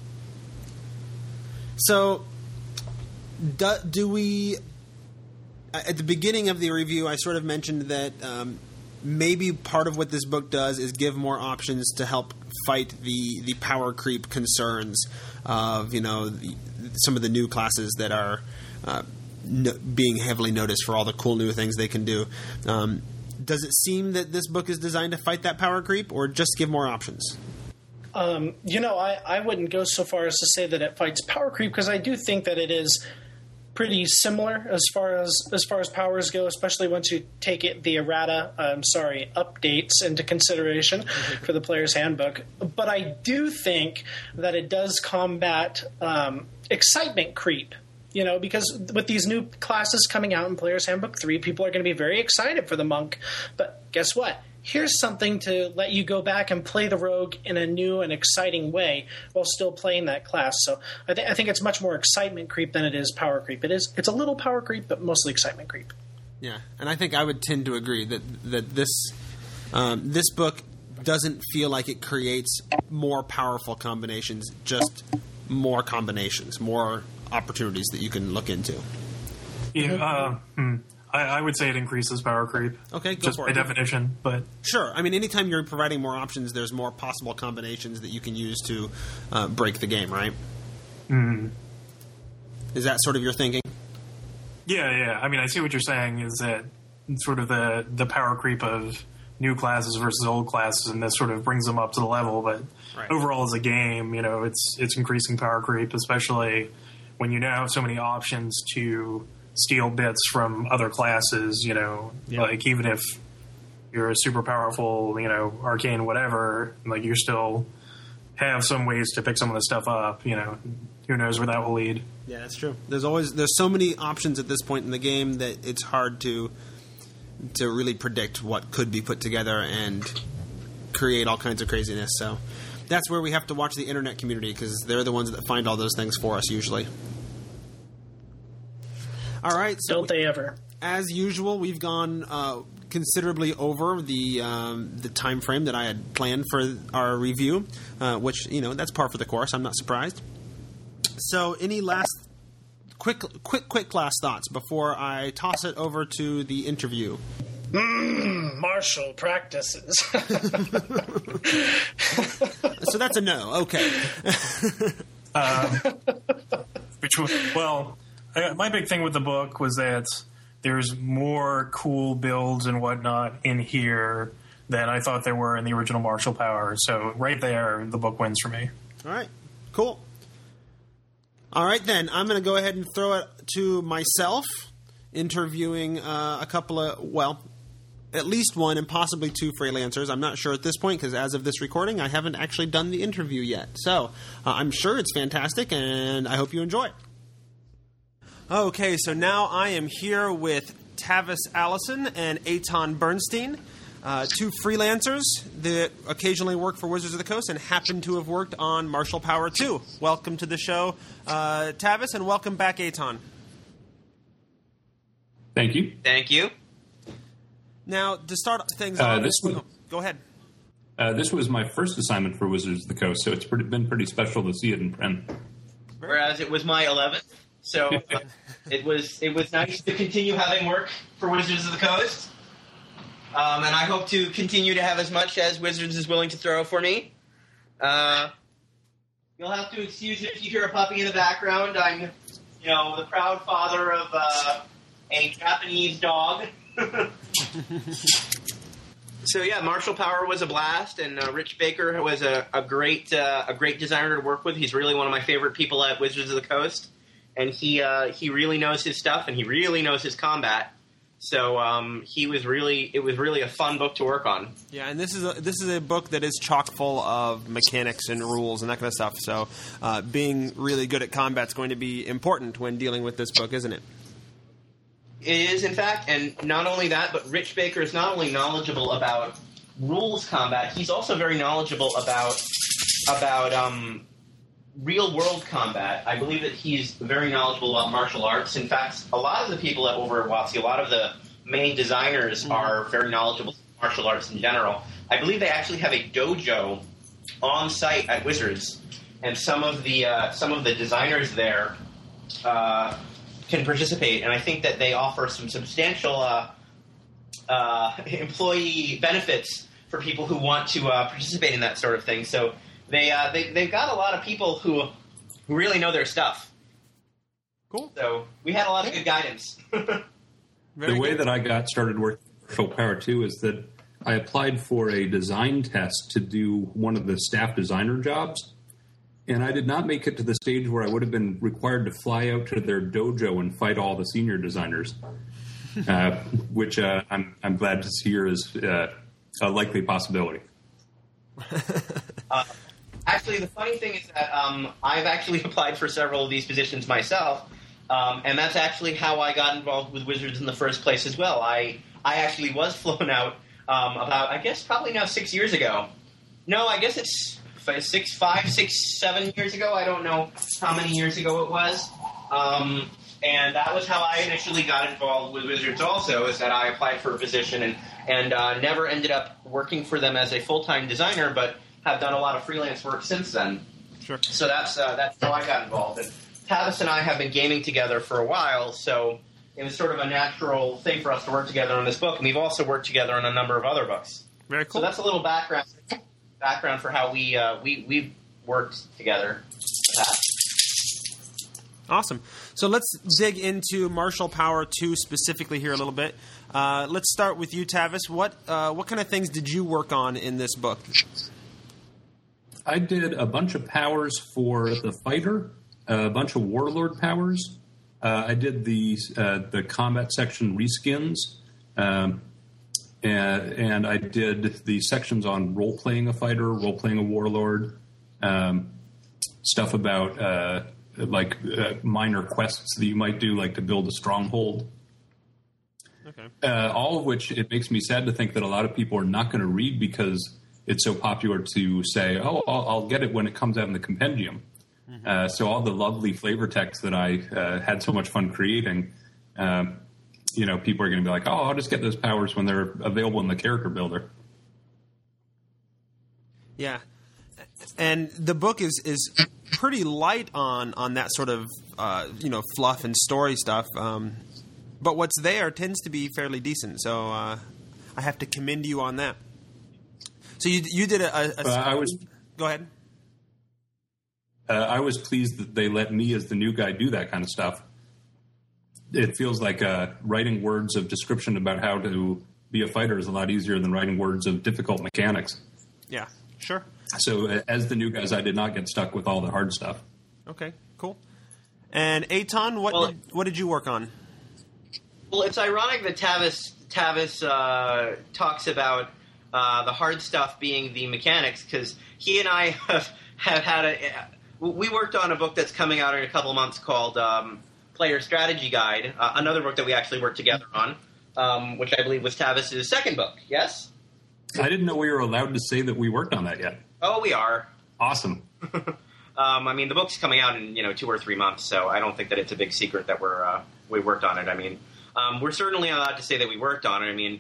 So, do we? At the beginning of the review, I sort of mentioned that maybe part of what this book does is give more options to help fight the power creep concerns of some of the new classes that are being heavily noticed for all the cool new things they can do. Does it seem that this book is designed to fight that power creep, or just give more options? I wouldn't go so far as to say that it fights power creep, because I do think that it is pretty similar as far as powers go, especially once you take the errata, updates into consideration for the player's handbook. But I do think that it does combat excitement creep. Because with these new classes coming out in Player's Handbook 3, people are going to be very excited for the monk. But guess what? Here's something to let you go back and play the rogue in a new and exciting way while still playing that class. So I think it's much more excitement creep than it is power creep. It's a little power creep, but mostly excitement creep. Yeah, and I think I would tend to agree that this book doesn't feel like it creates more powerful combinations, just more combinations, more opportunities that you can look into. Yeah, I would say it increases power creep. Okay, go just for by it. definition, but sure. I mean, anytime you're providing more options, there's more possible combinations that you can use to break the game, right? Mm. Is that sort of your thinking? Yeah. I mean, I see what you're saying. Is that sort of the power creep of new classes versus old classes, and this sort of brings them up to the level. But right. Overall, as a game, it's increasing power creep, especially when you now have so many options to steal bits from other classes, like even if you're a super powerful, arcane whatever, like you still have some ways to pick some of the stuff up, who knows where that will lead. Yeah, that's true. There's so many options at this point in the game that it's hard to really predict what could be put together and create all kinds of craziness. So that's where we have to watch the internet community, because they're the ones that find all those things for us usually. All right. So Don't they ever? As usual, we've gone considerably over the time frame that I had planned for our review, which, that's par for the course. I'm not surprised. So, any last quick last thoughts before I toss it over to the interview? Martial practices. So that's a no. Okay. My big thing with the book was that there's more cool builds and whatnot in here than I thought there were in the original Martial Power. So right there, the book wins for me. All right. Cool. All right, then. I'm going to go ahead and throw it to myself, interviewing a couple of, at least one and possibly two freelancers. I'm not sure at this point because as of this recording, I haven't actually done the interview yet. So I'm sure it's fantastic, and I hope you enjoy it. Okay, so now I am here with Tavis Allison and Eitan Bernstein, two freelancers that occasionally work for Wizards of the Coast and happen to have worked on Martial Power 2. Welcome to the show, Tavis, and welcome back, Eitan. Thank you. Thank you. Now, to start things off, go ahead. This was my first assignment for Wizards of the Coast, so it's been pretty special to see it in print. Whereas it was my 11th, so it was nice to continue having work for Wizards of the Coast, and I hope to continue to have as much as Wizards is willing to throw for me. You'll have to excuse it if you hear a puppy in the background. I'm, the proud father of a Japanese dog. So yeah, Martial Power was a blast, and Rich Baker was a great designer to work with. He's really one of my favorite people at Wizards of the Coast, and he really knows his stuff, and he really knows his combat. So it was really a fun book to work on. Yeah, and this is a book that is chock full of mechanics and rules and that kind of stuff. So being really good at combat is going to be important when dealing with this book, isn't it? It is, in fact, and not only that, but Rich Baker is not only knowledgeable about rules combat, he's also very knowledgeable about real-world combat. I believe that he's very knowledgeable about martial arts. In fact, a lot of the people over at WotC, a lot of the main designers are very knowledgeable about martial arts in general. I believe they actually have a dojo on site at Wizards, and some of the designers there can participate, and I think that they offer some substantial employee benefits for people who want to participate in that sort of thing. So they've got a lot of people who really know their stuff. Cool. So we had a lot of good guidance. The way that I got started working with Martial Power 2 is that I applied for a design test to do one of the staff designer jobs. And I did not make it to the stage where I would have been required to fly out to their dojo and fight all the senior designers, which I'm glad to hear is a likely possibility. Actually, the funny thing is that I've actually applied for several of these positions myself, and that's actually how I got involved with Wizards in the first place as well. I actually was flown out about, I guess, probably now 6 years ago. No, I guess it's 7 years ago. I don't know how many years ago it was. And that was how I initially got involved with Wizards also, is that I applied for a position and never ended up working for them as a full-time designer, but have done a lot of freelance work since then. Sure. So that's how I got involved. And Tavis and I have been gaming together for a while, so it was sort of a natural thing for us to work together on this book, and we've also worked together on a number of other books. Very cool. So that's a little background for how we worked together. Awesome. So let's dig into Martial Power 2 specifically here a little bit. Let's start with you, Tavis. What kind of things did you work on in this book? I did a bunch of powers for the fighter, a bunch of warlord powers. I did the combat section reskins, and I did the sections on role-playing a fighter, role-playing a warlord, stuff about minor quests that you might do, like to build a stronghold. Okay. All of which, it makes me sad to think that a lot of people are not going to read because it's so popular to say, oh, I'll get it when it comes out in the compendium. Mm-hmm. So all the lovely flavor text that I had so much fun creating, people are going to be like, oh, I'll just get those powers when they're available in the character builder. Yeah. And the book is pretty light on that sort of fluff and story stuff. But what's there tends to be fairly decent. So I have to commend you on that. So you did Go ahead. I was pleased that they let me, as the new guy, do that kind of stuff. It feels like writing words of description about how to be a fighter is a lot easier than writing words of difficult mechanics. Yeah, sure. So as the new guys, I did not get stuck with all the hard stuff. Okay, cool. And Eitan, what did you work on? Well, it's ironic that Tavis talks about the hard stuff being the mechanics, because he and I have had we worked on a book that's coming out in a couple of months called Player Strategy Guide, another book that we actually worked together on, which I believe was Tavis's second book, yes? I didn't know we were allowed to say that we worked on that yet. Oh, we are. Awesome. I mean, the book's coming out in 2 or 3 months, so I don't think that it's a big secret that we worked on it. I mean, we're certainly allowed to say that we worked on it. I mean,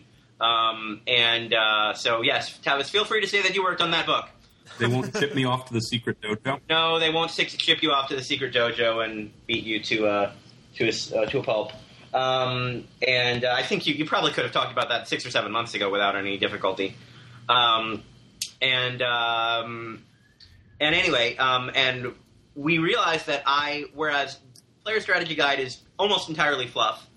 so yes, Tavis, feel free to say that you worked on that book. They won't ship me off to the secret dojo? No, they won't ship you off to the secret dojo and beat you to a pulp. And I think you probably could have talked about that 6 or 7 months ago without any difficulty. And anyway, and we realized that whereas Player Strategy Guide is almost entirely fluff,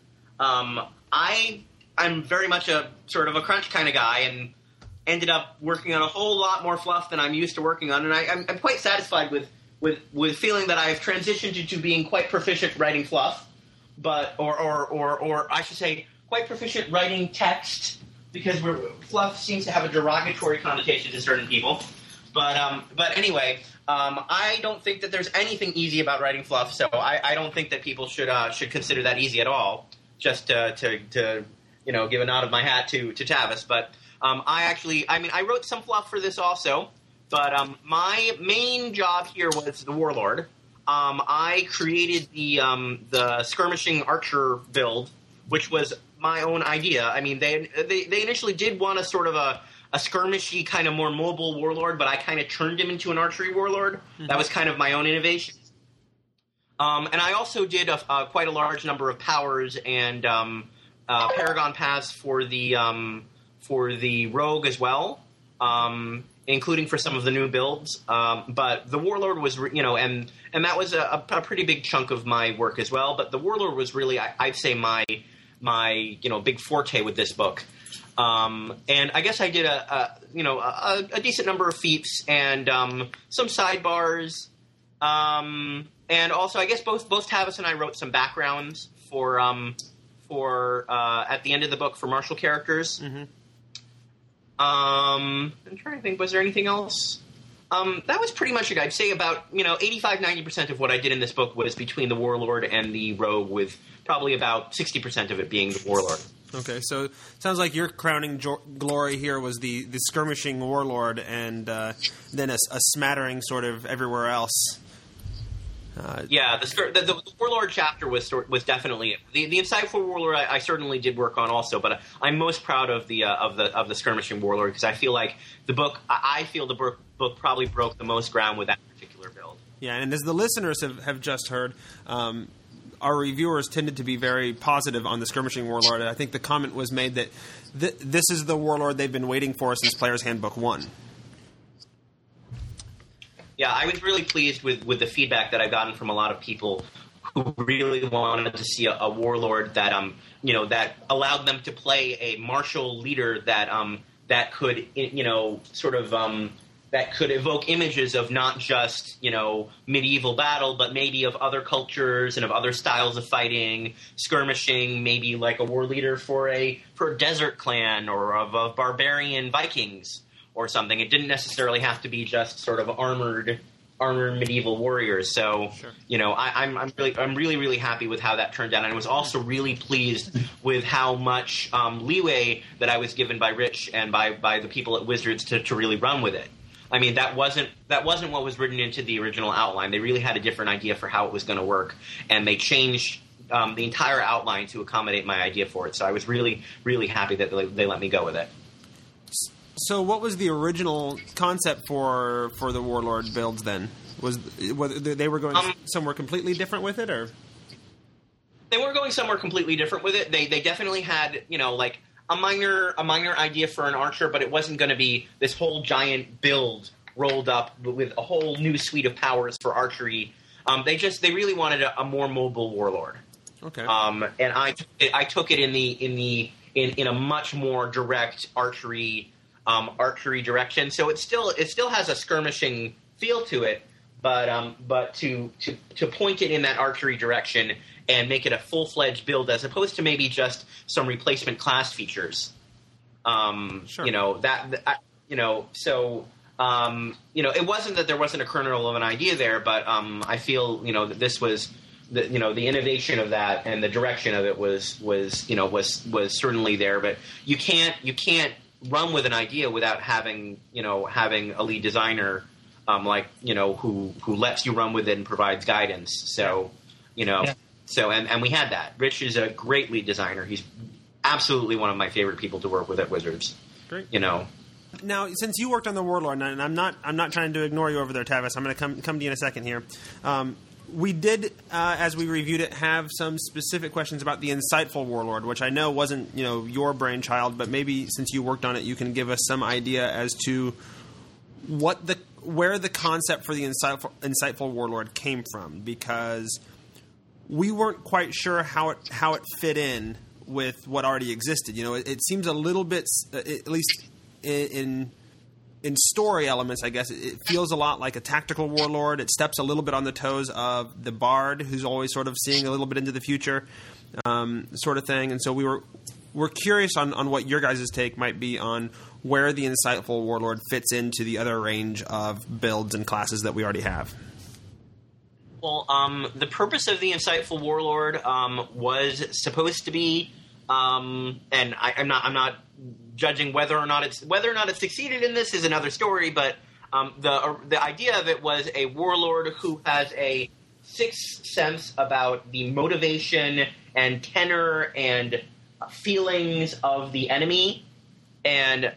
I'm very much a sort of a crunch kind of guy, and ended up working on a whole lot more fluff than I'm used to working on, and I'm quite satisfied with feeling that I've transitioned into being quite proficient writing fluff, but or I should say quite proficient writing text, because fluff seems to have a derogatory connotation to certain people. But anyway, I don't think that there's anything easy about writing fluff, so I don't think that people should consider that easy at all. Just to give a nod of my hat to Tavis, but I wrote some fluff for this also, but my main job here was the Warlord. I created the skirmishing archer build, which was my own idea. I mean, they initially did want a sort of a skirmishy kind of more mobile Warlord, but I kind of turned him into an archery Warlord. Mm-hmm. That was kind of my own innovation. And I also did quite a large number of powers and Paragon paths for the Rogue as well, including for some of the new builds. But the Warlord was, and that was a pretty big chunk of my work as well. But the Warlord was really, I'd say, my big forte with this book. And I guess I did a decent number of feats and some sidebars. And also, I guess both Tavis and I wrote some backgrounds for at the end of the book for martial characters. Mm-hmm. I'm trying to think, was there anything else? That was pretty much it. I'd say about 85-90% of what I did in this book was between the Warlord and the Rogue, with probably about 60% of it being the Warlord. Okay, so it sounds like your crowning glory here was the skirmishing Warlord, and then a smattering sort of everywhere else. The Warlord chapter was definitely it. The Insightful Warlord I certainly did work on also, but I'm most proud of the Skirmishing Warlord, because I feel like the book probably broke the most ground with that particular build. Yeah, and as the listeners have just heard, our reviewers tended to be very positive on the Skirmishing Warlord. I think the comment was made that this is the Warlord they've been waiting for since Player's Handbook 1. Yeah, I was really pleased with the feedback that I've gotten from a lot of people who really wanted to see a Warlord that that allowed them to play a martial leader that could that could evoke images of not just medieval battle, but maybe of other cultures and of other styles of fighting, skirmishing, maybe like a war leader for a desert clan or of barbarian Vikings or something. It didn't necessarily have to be just sort of armored medieval warriors. So, sure. I'm really happy with how that turned out. And I was also really pleased with how much leeway that I was given by Rich and by the people at Wizards to really run with it. I mean, that wasn't what was written into the original outline. They really had a different idea for how it was going to work, and they changed the entire outline to accommodate my idea for it. So I was really, really happy that they let me go with it. So what was the original concept for the Warlord builds then? Was they were going somewhere completely different with it, or? They were going somewhere completely different with it. They definitely had, like a minor idea for an archer, but it wasn't going to be this whole giant build rolled up with a whole new suite of powers for archery. They really wanted a more mobile Warlord. Okay. And I took it in a much more direct archery direction. So it still has a skirmishing feel to it, but to point it in that archery direction and make it a full-fledged build as opposed to maybe just some replacement class features. Sure. It wasn't that there wasn't a kernel of an idea there, but I feel that this was the innovation of that and the direction of it was certainly there. But you can't run with an idea without having a lead designer who lets you run with it and provides guidance. So Yeah. So and we had that. Rich is a great lead designer. He's absolutely one of my favorite people to work with at Wizards. Great. Now, since you worked on the Warlord, and I'm not trying to ignore you over there, Tavis. I'm going to come to you in a second here. We did, as we reviewed it, have some specific questions about the Insightful Warlord, which I know wasn't your brainchild, but maybe since you worked on it, you can give us some idea as to where the concept for the Insightful Warlord came from, because we weren't quite sure how it fit in with what already existed. It seems a little bit, at least in story elements, I guess, it feels a lot like a tactical Warlord. It steps a little bit on the toes of the Bard, who's always sort of seeing a little bit into the future, sort of thing. And so we're curious on what your guys' take might be on where the Insightful Warlord fits into the other range of builds and classes that we already have. Well, the purpose of the Insightful Warlord was supposed to be, and I'm not judging whether or not it succeeded in this is another story. But the idea of it was a warlord who has a sixth sense about the motivation and tenor and feelings of the enemy, and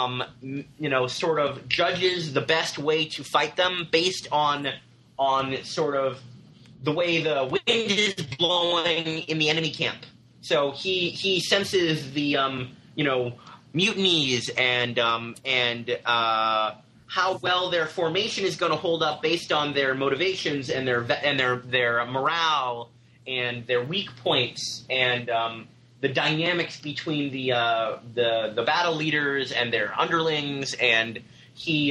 sort of judges the best way to fight them based on sort of the way the wind is blowing in the enemy camp. So he senses the mutinies and how well their formation is going to hold up based on their motivations and their morale and their weak points and the dynamics between the battle leaders and their underlings, and he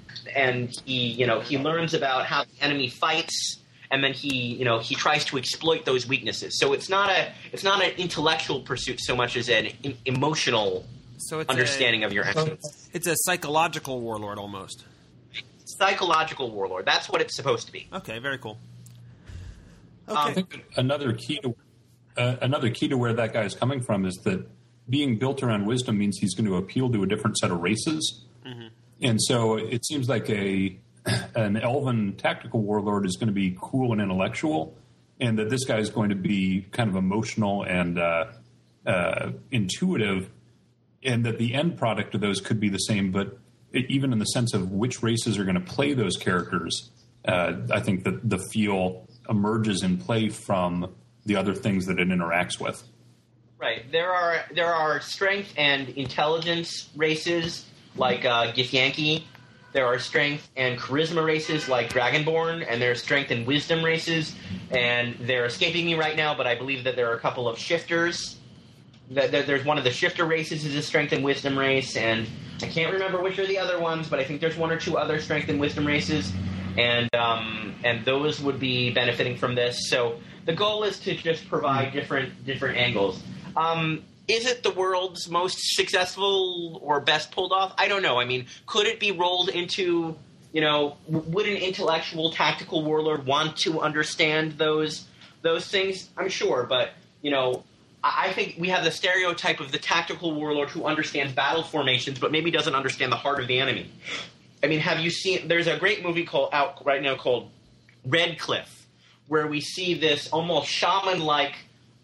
learns about how the enemy fights, and then he tries to exploit those weaknesses. So it's not an intellectual pursuit so much as an emotional understanding of your actions. It's a psychological warlord almost. Psychological warlord. That's what it's supposed to be. Okay, very cool. Okay. I think another key to where that guy is coming from is that being built around wisdom means he's going to appeal to a different set of races. Mm-hmm. And so it seems like an elven tactical warlord is going to be cool and intellectual, and that this guy is going to be kind of emotional and intuitive, and that the end product of those could be the same, but even in the sense of which races are going to play those characters, I think that the feel emerges in play from the other things that it interacts with. Right. There are strength and intelligence races like Githyanki. There are strength and charisma races like Dragonborn, and there are strength and wisdom races, and they're escaping me right now, but I believe that there are a couple of shifters. There's one of the shifter races is a strength and wisdom race, and I can't remember which are the other ones, but I think there's one or two other strength and wisdom races, and those would be benefiting from this. So the goal is to just provide different angles. Is it the world's most successful or best pulled off? I don't know. I mean, could it be rolled into, would an intellectual tactical warlord want to understand those things? I'm sure, but, I think we have the stereotype of the tactical warlord who understands battle formations but maybe doesn't understand the heart of the enemy. I mean, have you seen – there's a great movie out right now called Red Cliff, where we see this almost shaman-like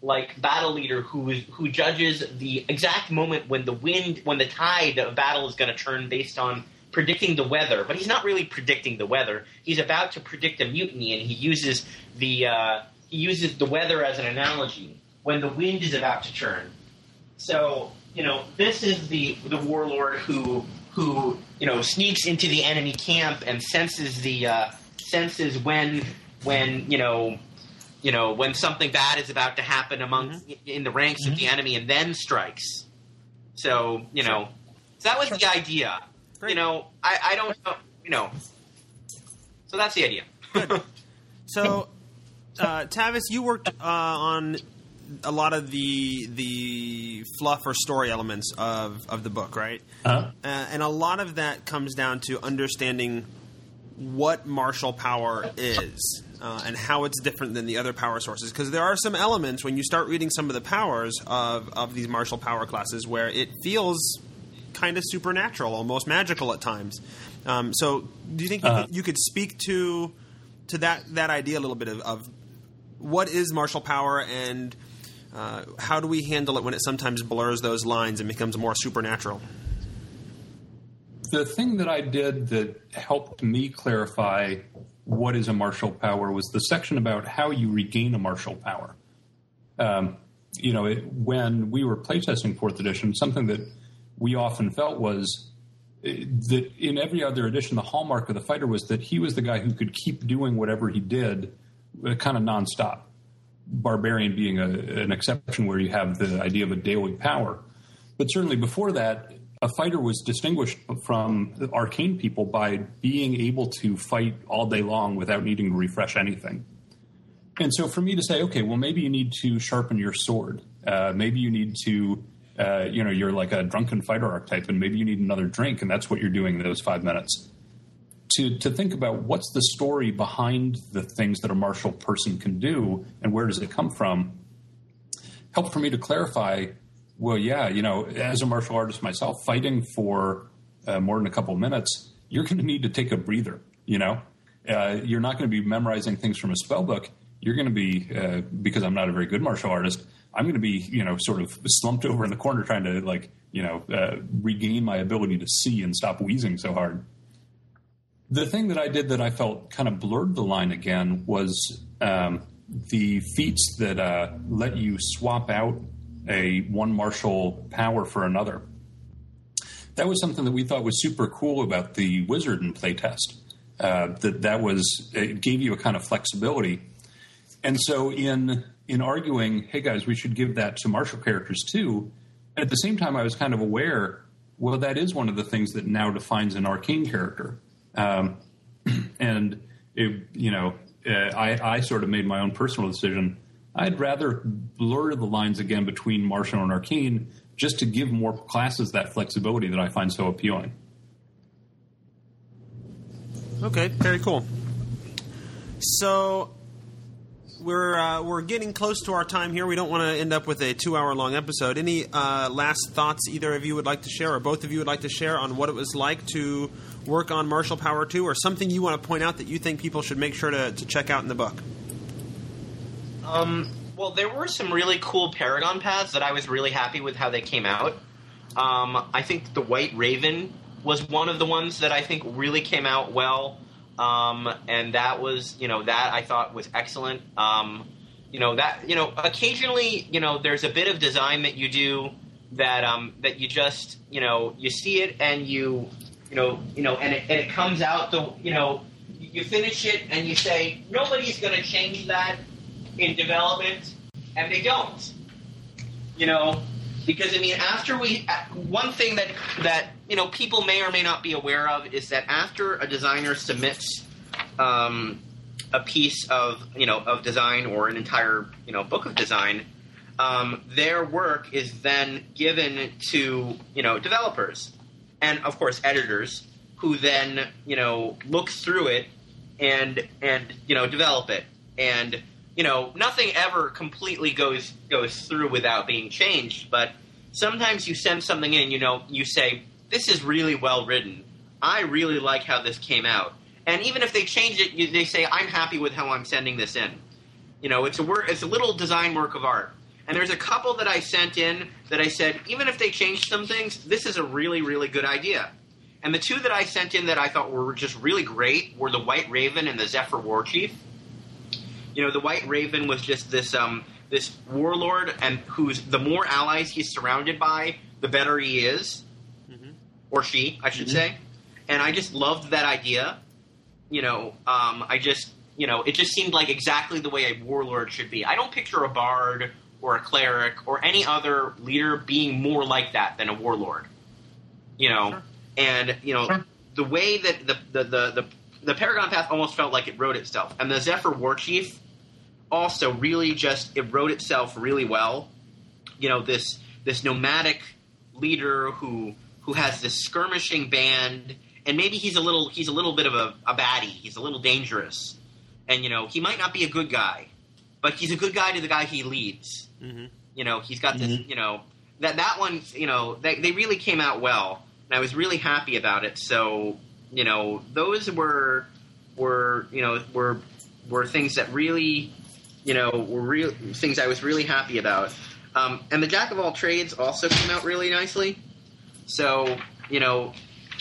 battle leader who judges the exact moment when the tide of battle is going to turn based on predicting the weather. But he's not really predicting the weather. He's about to predict a mutiny, and he uses the weather as an analogy when the wind is about to turn. So, this is the warlord who sneaks into the enemy camp and senses when something bad is about to happen in the ranks of the enemy, and then strikes. So, so that was the idea. Great. I don't know, so that's the idea. Good. So, Tavis, you worked on a lot of the fluff or story elements of the book, right? And a lot of that comes down to understanding what martial power is and how it's different than the other power sources. Because there are some elements when you start reading some of the powers of these martial power classes where it feels kind of supernatural, almost magical at times. So do you think you could speak to that idea a little bit of what is martial power and how do we handle it when it sometimes blurs those lines and becomes more supernatural? The thing that I did that helped me clarify what is a martial power was the section about how you regain a martial power. When we were playtesting 4th edition, something that we often felt was that in every other edition, the hallmark of the fighter was that he was the guy who could keep doing whatever he did kind of nonstop. Barbarian being an exception where you have the idea of a daily power. But certainly before that, a fighter was distinguished from arcane people by being able to fight all day long without needing to refresh anything. And so for me to say, okay, well, maybe you need to sharpen your sword. Maybe you need to, you're like a drunken fighter archetype, and maybe you need another drink, and that's what you're doing in those 5 minutes. To think about what's the story behind the things that a martial person can do and where does it come from, helped for me to clarify, well, yeah, as a martial artist myself, fighting for more than a couple of minutes, you're going to need to take a breather, You're not going to be memorizing things from a spell book. You're going to be, because I'm not a very good martial artist, I'm going to be, sort of slumped over in the corner trying to, regain my ability to see and stop wheezing so hard. The thing that I did that I felt kind of blurred the line again was the feats that let you swap out one martial power for another. That was something that we thought was super cool about the wizard in playtest. It gave you a kind of flexibility. And so in arguing, hey guys, we should give that to martial characters too, at the same time I was kind of aware, well, that is one of the things that now defines an arcane character. I sort of made my own personal decision. I'd rather blur the lines again between martial and arcane just to give more classes that flexibility that I find so appealing. Okay, very cool. So we're getting close to our time here. We don't want to end up with a 2-hour-long episode. Any last thoughts either of you would like to share or both of you would like to share on what it was like to work on Martial Power 2 or something you want to point out that you think people should make sure to check out in the book? Well, there were some really cool Paragon paths that I was really happy with how they came out. I think the White Raven was one of the ones that I think really came out well. And that was, that I thought was excellent. Occasionally, there's a bit of design that you do that you just, you see it and and it comes out, you finish it and you say, nobody's going to change that in development, and they don't. Because, one thing that people may or may not be aware of is that after a designer submits a piece of design or an entire, book of design, their work is then given to, developers and, of course, editors who then, look through it and develop it. And, nothing ever completely goes through without being changed, but sometimes you send something in, you say, this is really well written. I really like how this came out. And even if they change it, they say, I'm happy with how I'm sending this in. It's a little design work of art. And there's a couple that I sent in that I said, even if they changed some things, this is a really, really good idea. And the two that I sent in that I thought were just really great were the White Raven and the Zephyr Warchief. You know, the White Raven was just this this warlord, and who's the more allies he's surrounded by, the better he is. Or she, I should say. And I just loved that idea. You know, it just seemed like exactly the way a warlord should be. I don't picture a bard or a cleric or any other leader being more like that than a warlord. You know, sure. And, you know, sure. The way that the Paragon Path almost felt like it wrote itself. And the Zephyr Warchief also really just, it wrote itself really well. You know, this nomadic leader who has this skirmishing band, and maybe he's a little bit of a baddie. He's a little dangerous. And, you know, he might not be a good guy, but he's a good guy to the guy he leads. Mm-hmm. You know, he's got this, you know, that one, you know, they really came out well, and I was really happy about it. So, you know, those were things that really, you know, were things I was really happy about. And the Jack of all trades also came out really nicely. So, you know,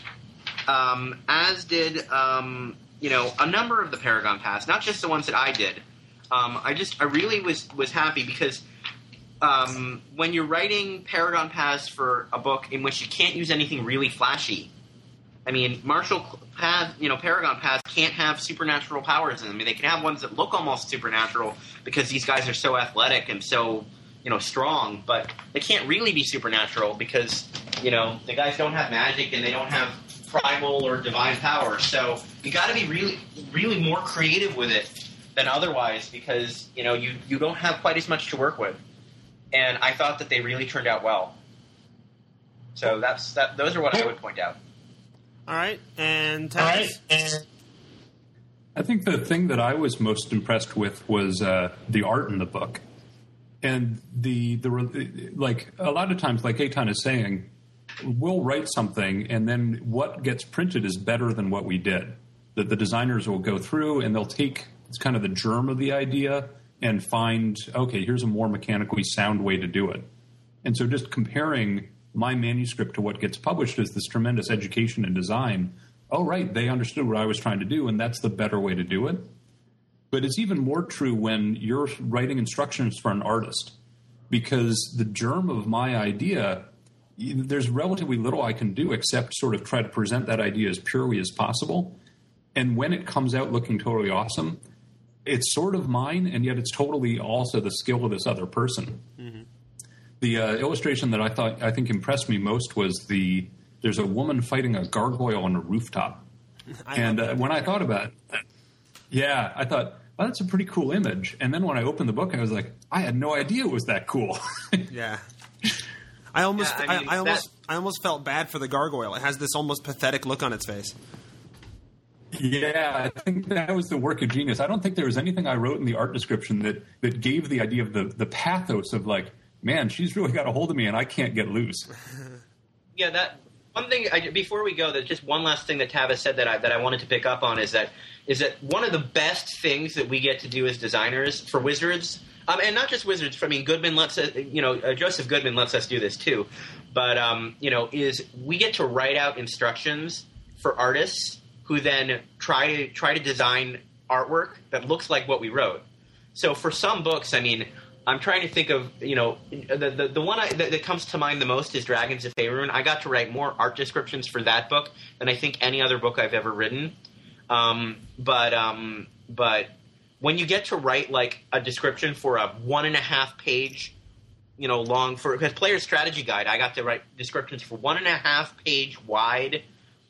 as did, you know, a number of the Paragon Paths, not just the ones that I did. I really was happy because when you're writing Paragon Paths for a book in which you can't use anything really flashy, I mean, Martial Path, you know, Paragon Paths can't have supernatural powers in them. I mean, they can have ones that look almost supernatural because these guys are so athletic and so, you know, strong, but they can't really be supernatural because, you know, the guys don't have magic and they don't have primal or divine power. So you got to be really, really more creative with it than otherwise because, you know, you don't have quite as much to work with. And I thought that they really turned out well. So those are what I would point out. All right, and Tavis? I think the thing that I was most impressed with was the art in the book. And the like a lot of times, like Eitan is saying, we'll write something and then what gets printed is better than what we did. That the designers will go through and they'll take it's kind of the germ of the idea and find, okay, here's a more mechanically sound way to do it. And so just comparing my manuscript to what gets published is this tremendous education in design. Oh, right, they understood what I was trying to do, and that's the better way to do it. But it's even more true when you're writing instructions for an artist, because the germ of my idea, there's relatively little I can do except sort of try to present that idea as purely as possible. And when it comes out looking totally awesome, it's sort of mine, and yet it's totally also the skill of this other person. Mm-hmm. The illustration that I think impressed me most was there's a woman fighting a gargoyle on a rooftop. When I thought about it, I thought, well, that's a pretty cool image. And then when I opened the book, I was like, I had no idea it was that cool. Yeah. I almost felt bad for the gargoyle. It has this almost pathetic look on its face. Yeah, I think that was the work of genius. I don't think there was anything I wrote in the art description that gave the idea of the pathos of like, man, she's really got a hold of me and I can't get loose. Yeah, that one thing. Before we go, there's just one last thing that Tavis said that I wanted to pick up on is that one of the best things that we get to do as designers for Wizards, and not just Wizards. I mean, Goodman lets us, Joseph Goodman lets us do this too. But is we get to write out instructions for artists who then try to design artwork that looks like what we wrote. So for some books, I mean, I'm trying to think of, the one that comes to mind the most is Dragons of Faerun. I got to write more art descriptions for that book than I think any other book I've ever written. But when you get to write like a description for a 1.5 page, long because Player's Strategy Guide, I got to write descriptions for 1.5 page wide,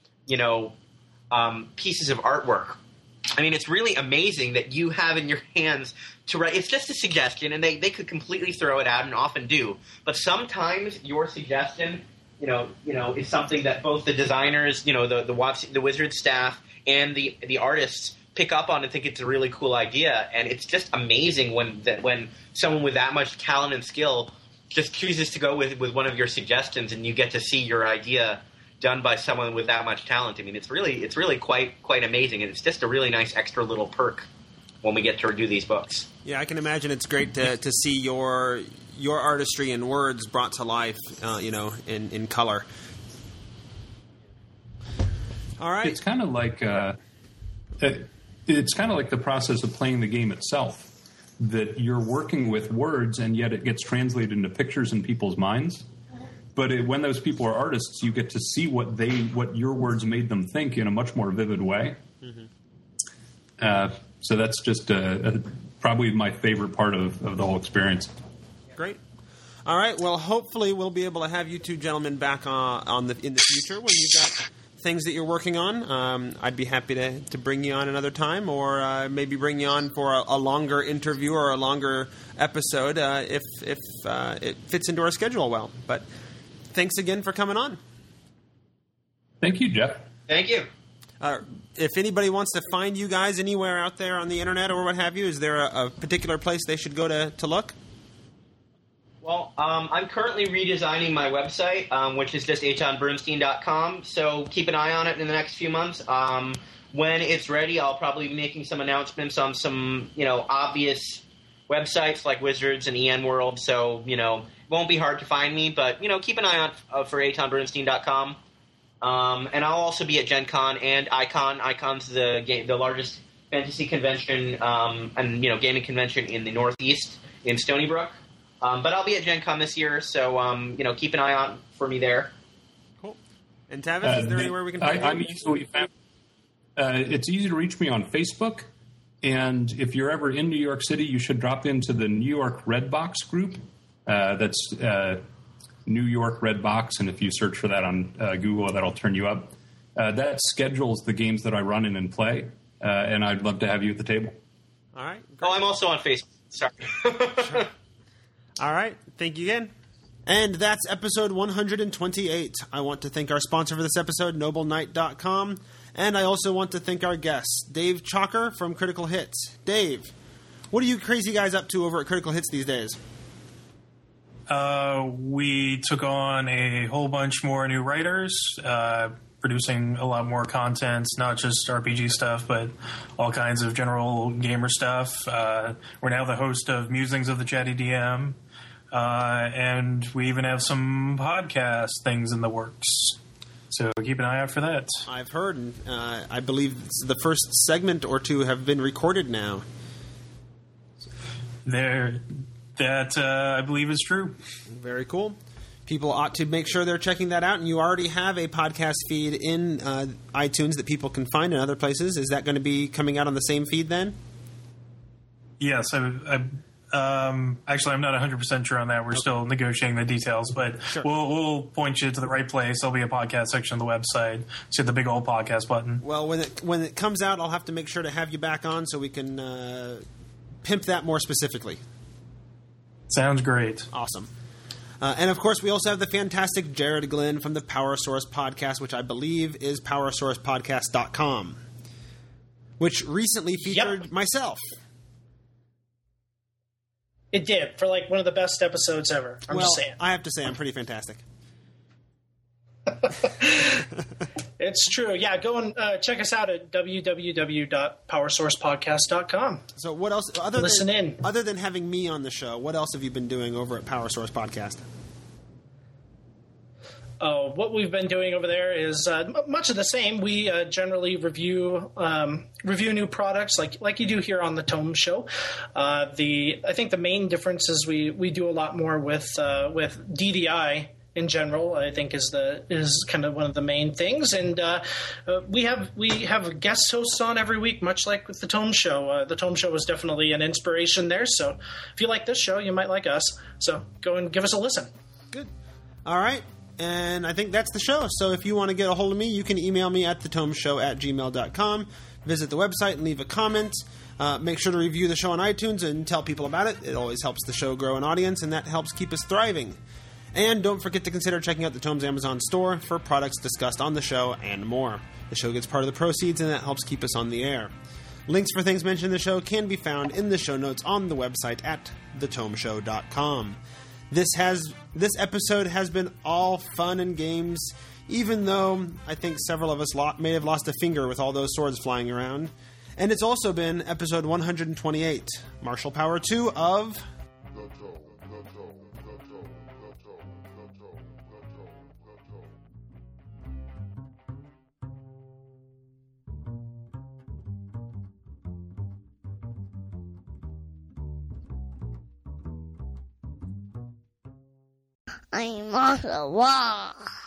pieces of artwork. I mean, it's really amazing that you have in your hands to write. It's just a suggestion, and they could completely throw it out, and often do. But sometimes your suggestion, is something that both the designers, the Wizard staff, and the artists pick up on and think it's a really cool idea. And it's just amazing when someone with that much talent and skill just chooses to go with one of your suggestions, and you get to see your idea done by someone with that much talent. I mean, it's really quite amazing, and it's just a really nice extra little perk. when we get to do these books. Yeah, I can imagine it's great to see your artistry in words brought to life, in color. All right. It's kind of like the process of playing the game itself. That you're working with words, and yet it gets translated into pictures in people's minds. But when those people are artists, you get to see what your words made them think in a much more vivid way. Mm-hmm. So that's just probably my favorite part of the whole experience. Great. All right. Well, hopefully we'll be able to have you two gentlemen back in the future when you've got things that you're working on. I'd be happy to bring you on another time, or maybe bring you on for a longer interview or a longer episode if it fits into our schedule well. But thanks again for coming on. Thank you, Jeff. Thank you. If anybody wants to find you guys anywhere out there on the internet or what have you, is there a particular place they should go to look? Well, I'm currently redesigning my website, which is just HonBernstein.com, so keep an eye on it in the next few months. When it's ready, I'll probably be making some announcements on some, obvious websites like Wizards and EN World, so, it won't be hard to find me, but, keep an eye out for HonBernstein.com. And I'll also be at Gen Con and Icon. Icon's the largest fantasy convention and gaming convention in the Northeast in Stony Brook. But I'll be at Gen Con this year, so keep an eye on for me there. Cool. And Tavis, is there anywhere we can find you? I'm easily found. It's easy to reach me on Facebook, and if you're ever in New York City, you should drop into the New York Red Box group. That's New York Red Box, and if you search for that on Google, that'll turn you up. That schedules the games that I run in and play, and I'd love to have you at the table. All right. Great. Oh, I'm also on Facebook. Sorry. Sure. All right. Thank you again. And that's episode 128. I want to thank our sponsor for this episode, NobleKnight.com, and I also want to thank our guests, Dave Chalker from Critical Hits. Dave, what are you crazy guys up to over at Critical Hits these days? We took on a whole bunch more new writers, producing a lot more content, not just RPG stuff, but all kinds of general gamer stuff. We're now the host of Musings of the Chatty DM, and we even have some podcast things in the works. So keep an eye out for that. I've heard, and I believe the first segment or two have been recorded now. That I believe is true. Very cool. People ought to make sure they're checking that out, and you already have a podcast feed in iTunes that people can find in other places. Is that going to be coming out on the same feed then? Yes. Actually, I'm not 100% sure on that. We're still negotiating the details, but sure. We'll point you to the right place. There'll be a podcast section of the website. See the big old podcast button. Well, when it comes out, I'll have to make sure to have you back on so we can pimp that more specifically. Sounds great. Awesome. And, of course, we also have the fantastic Jared Glenn from the Power Source Podcast, which I believe is PowerSourcePodcast.com, which recently featured myself. It did, for one of the best episodes ever. I'm just saying. I have to say I'm pretty fantastic. It's true. Yeah, go and check us out at www.powersourcepodcast.com. So what else? Other than having me on the show, what else have you been doing over at Power Source Podcast? What we've been doing over there is much of the same. We generally review new products like you do here on the Tome Show. I think the main difference is we do a lot more with DDI. In general, I think is kind of one of the main things, and we have guest hosts on every week, much like with the Tome Show. The Tome Show was definitely an inspiration there. So if you like this show, you might like us. So go and give us a listen. Good. All right. And I think that's the show. So if you want to get a hold of me, you can email me at thetomeshow@gmail.com. Visit the website and leave a comment. Make sure to review the show on iTunes and tell people about it. It always helps the show grow an audience, and that helps keep us thriving. And don't forget to consider checking out the Tomes Amazon store for products discussed on the show and more. The show gets part of the proceeds, and that helps keep us on the air. Links for things mentioned in the show can be found in the show notes on the website at thetomeshow.com. This episode has been all fun and games, even though I think several of us may have lost a finger with all those swords flying around. And it's also been episode 128, Martial Power 2 of... I'm Martha Wah.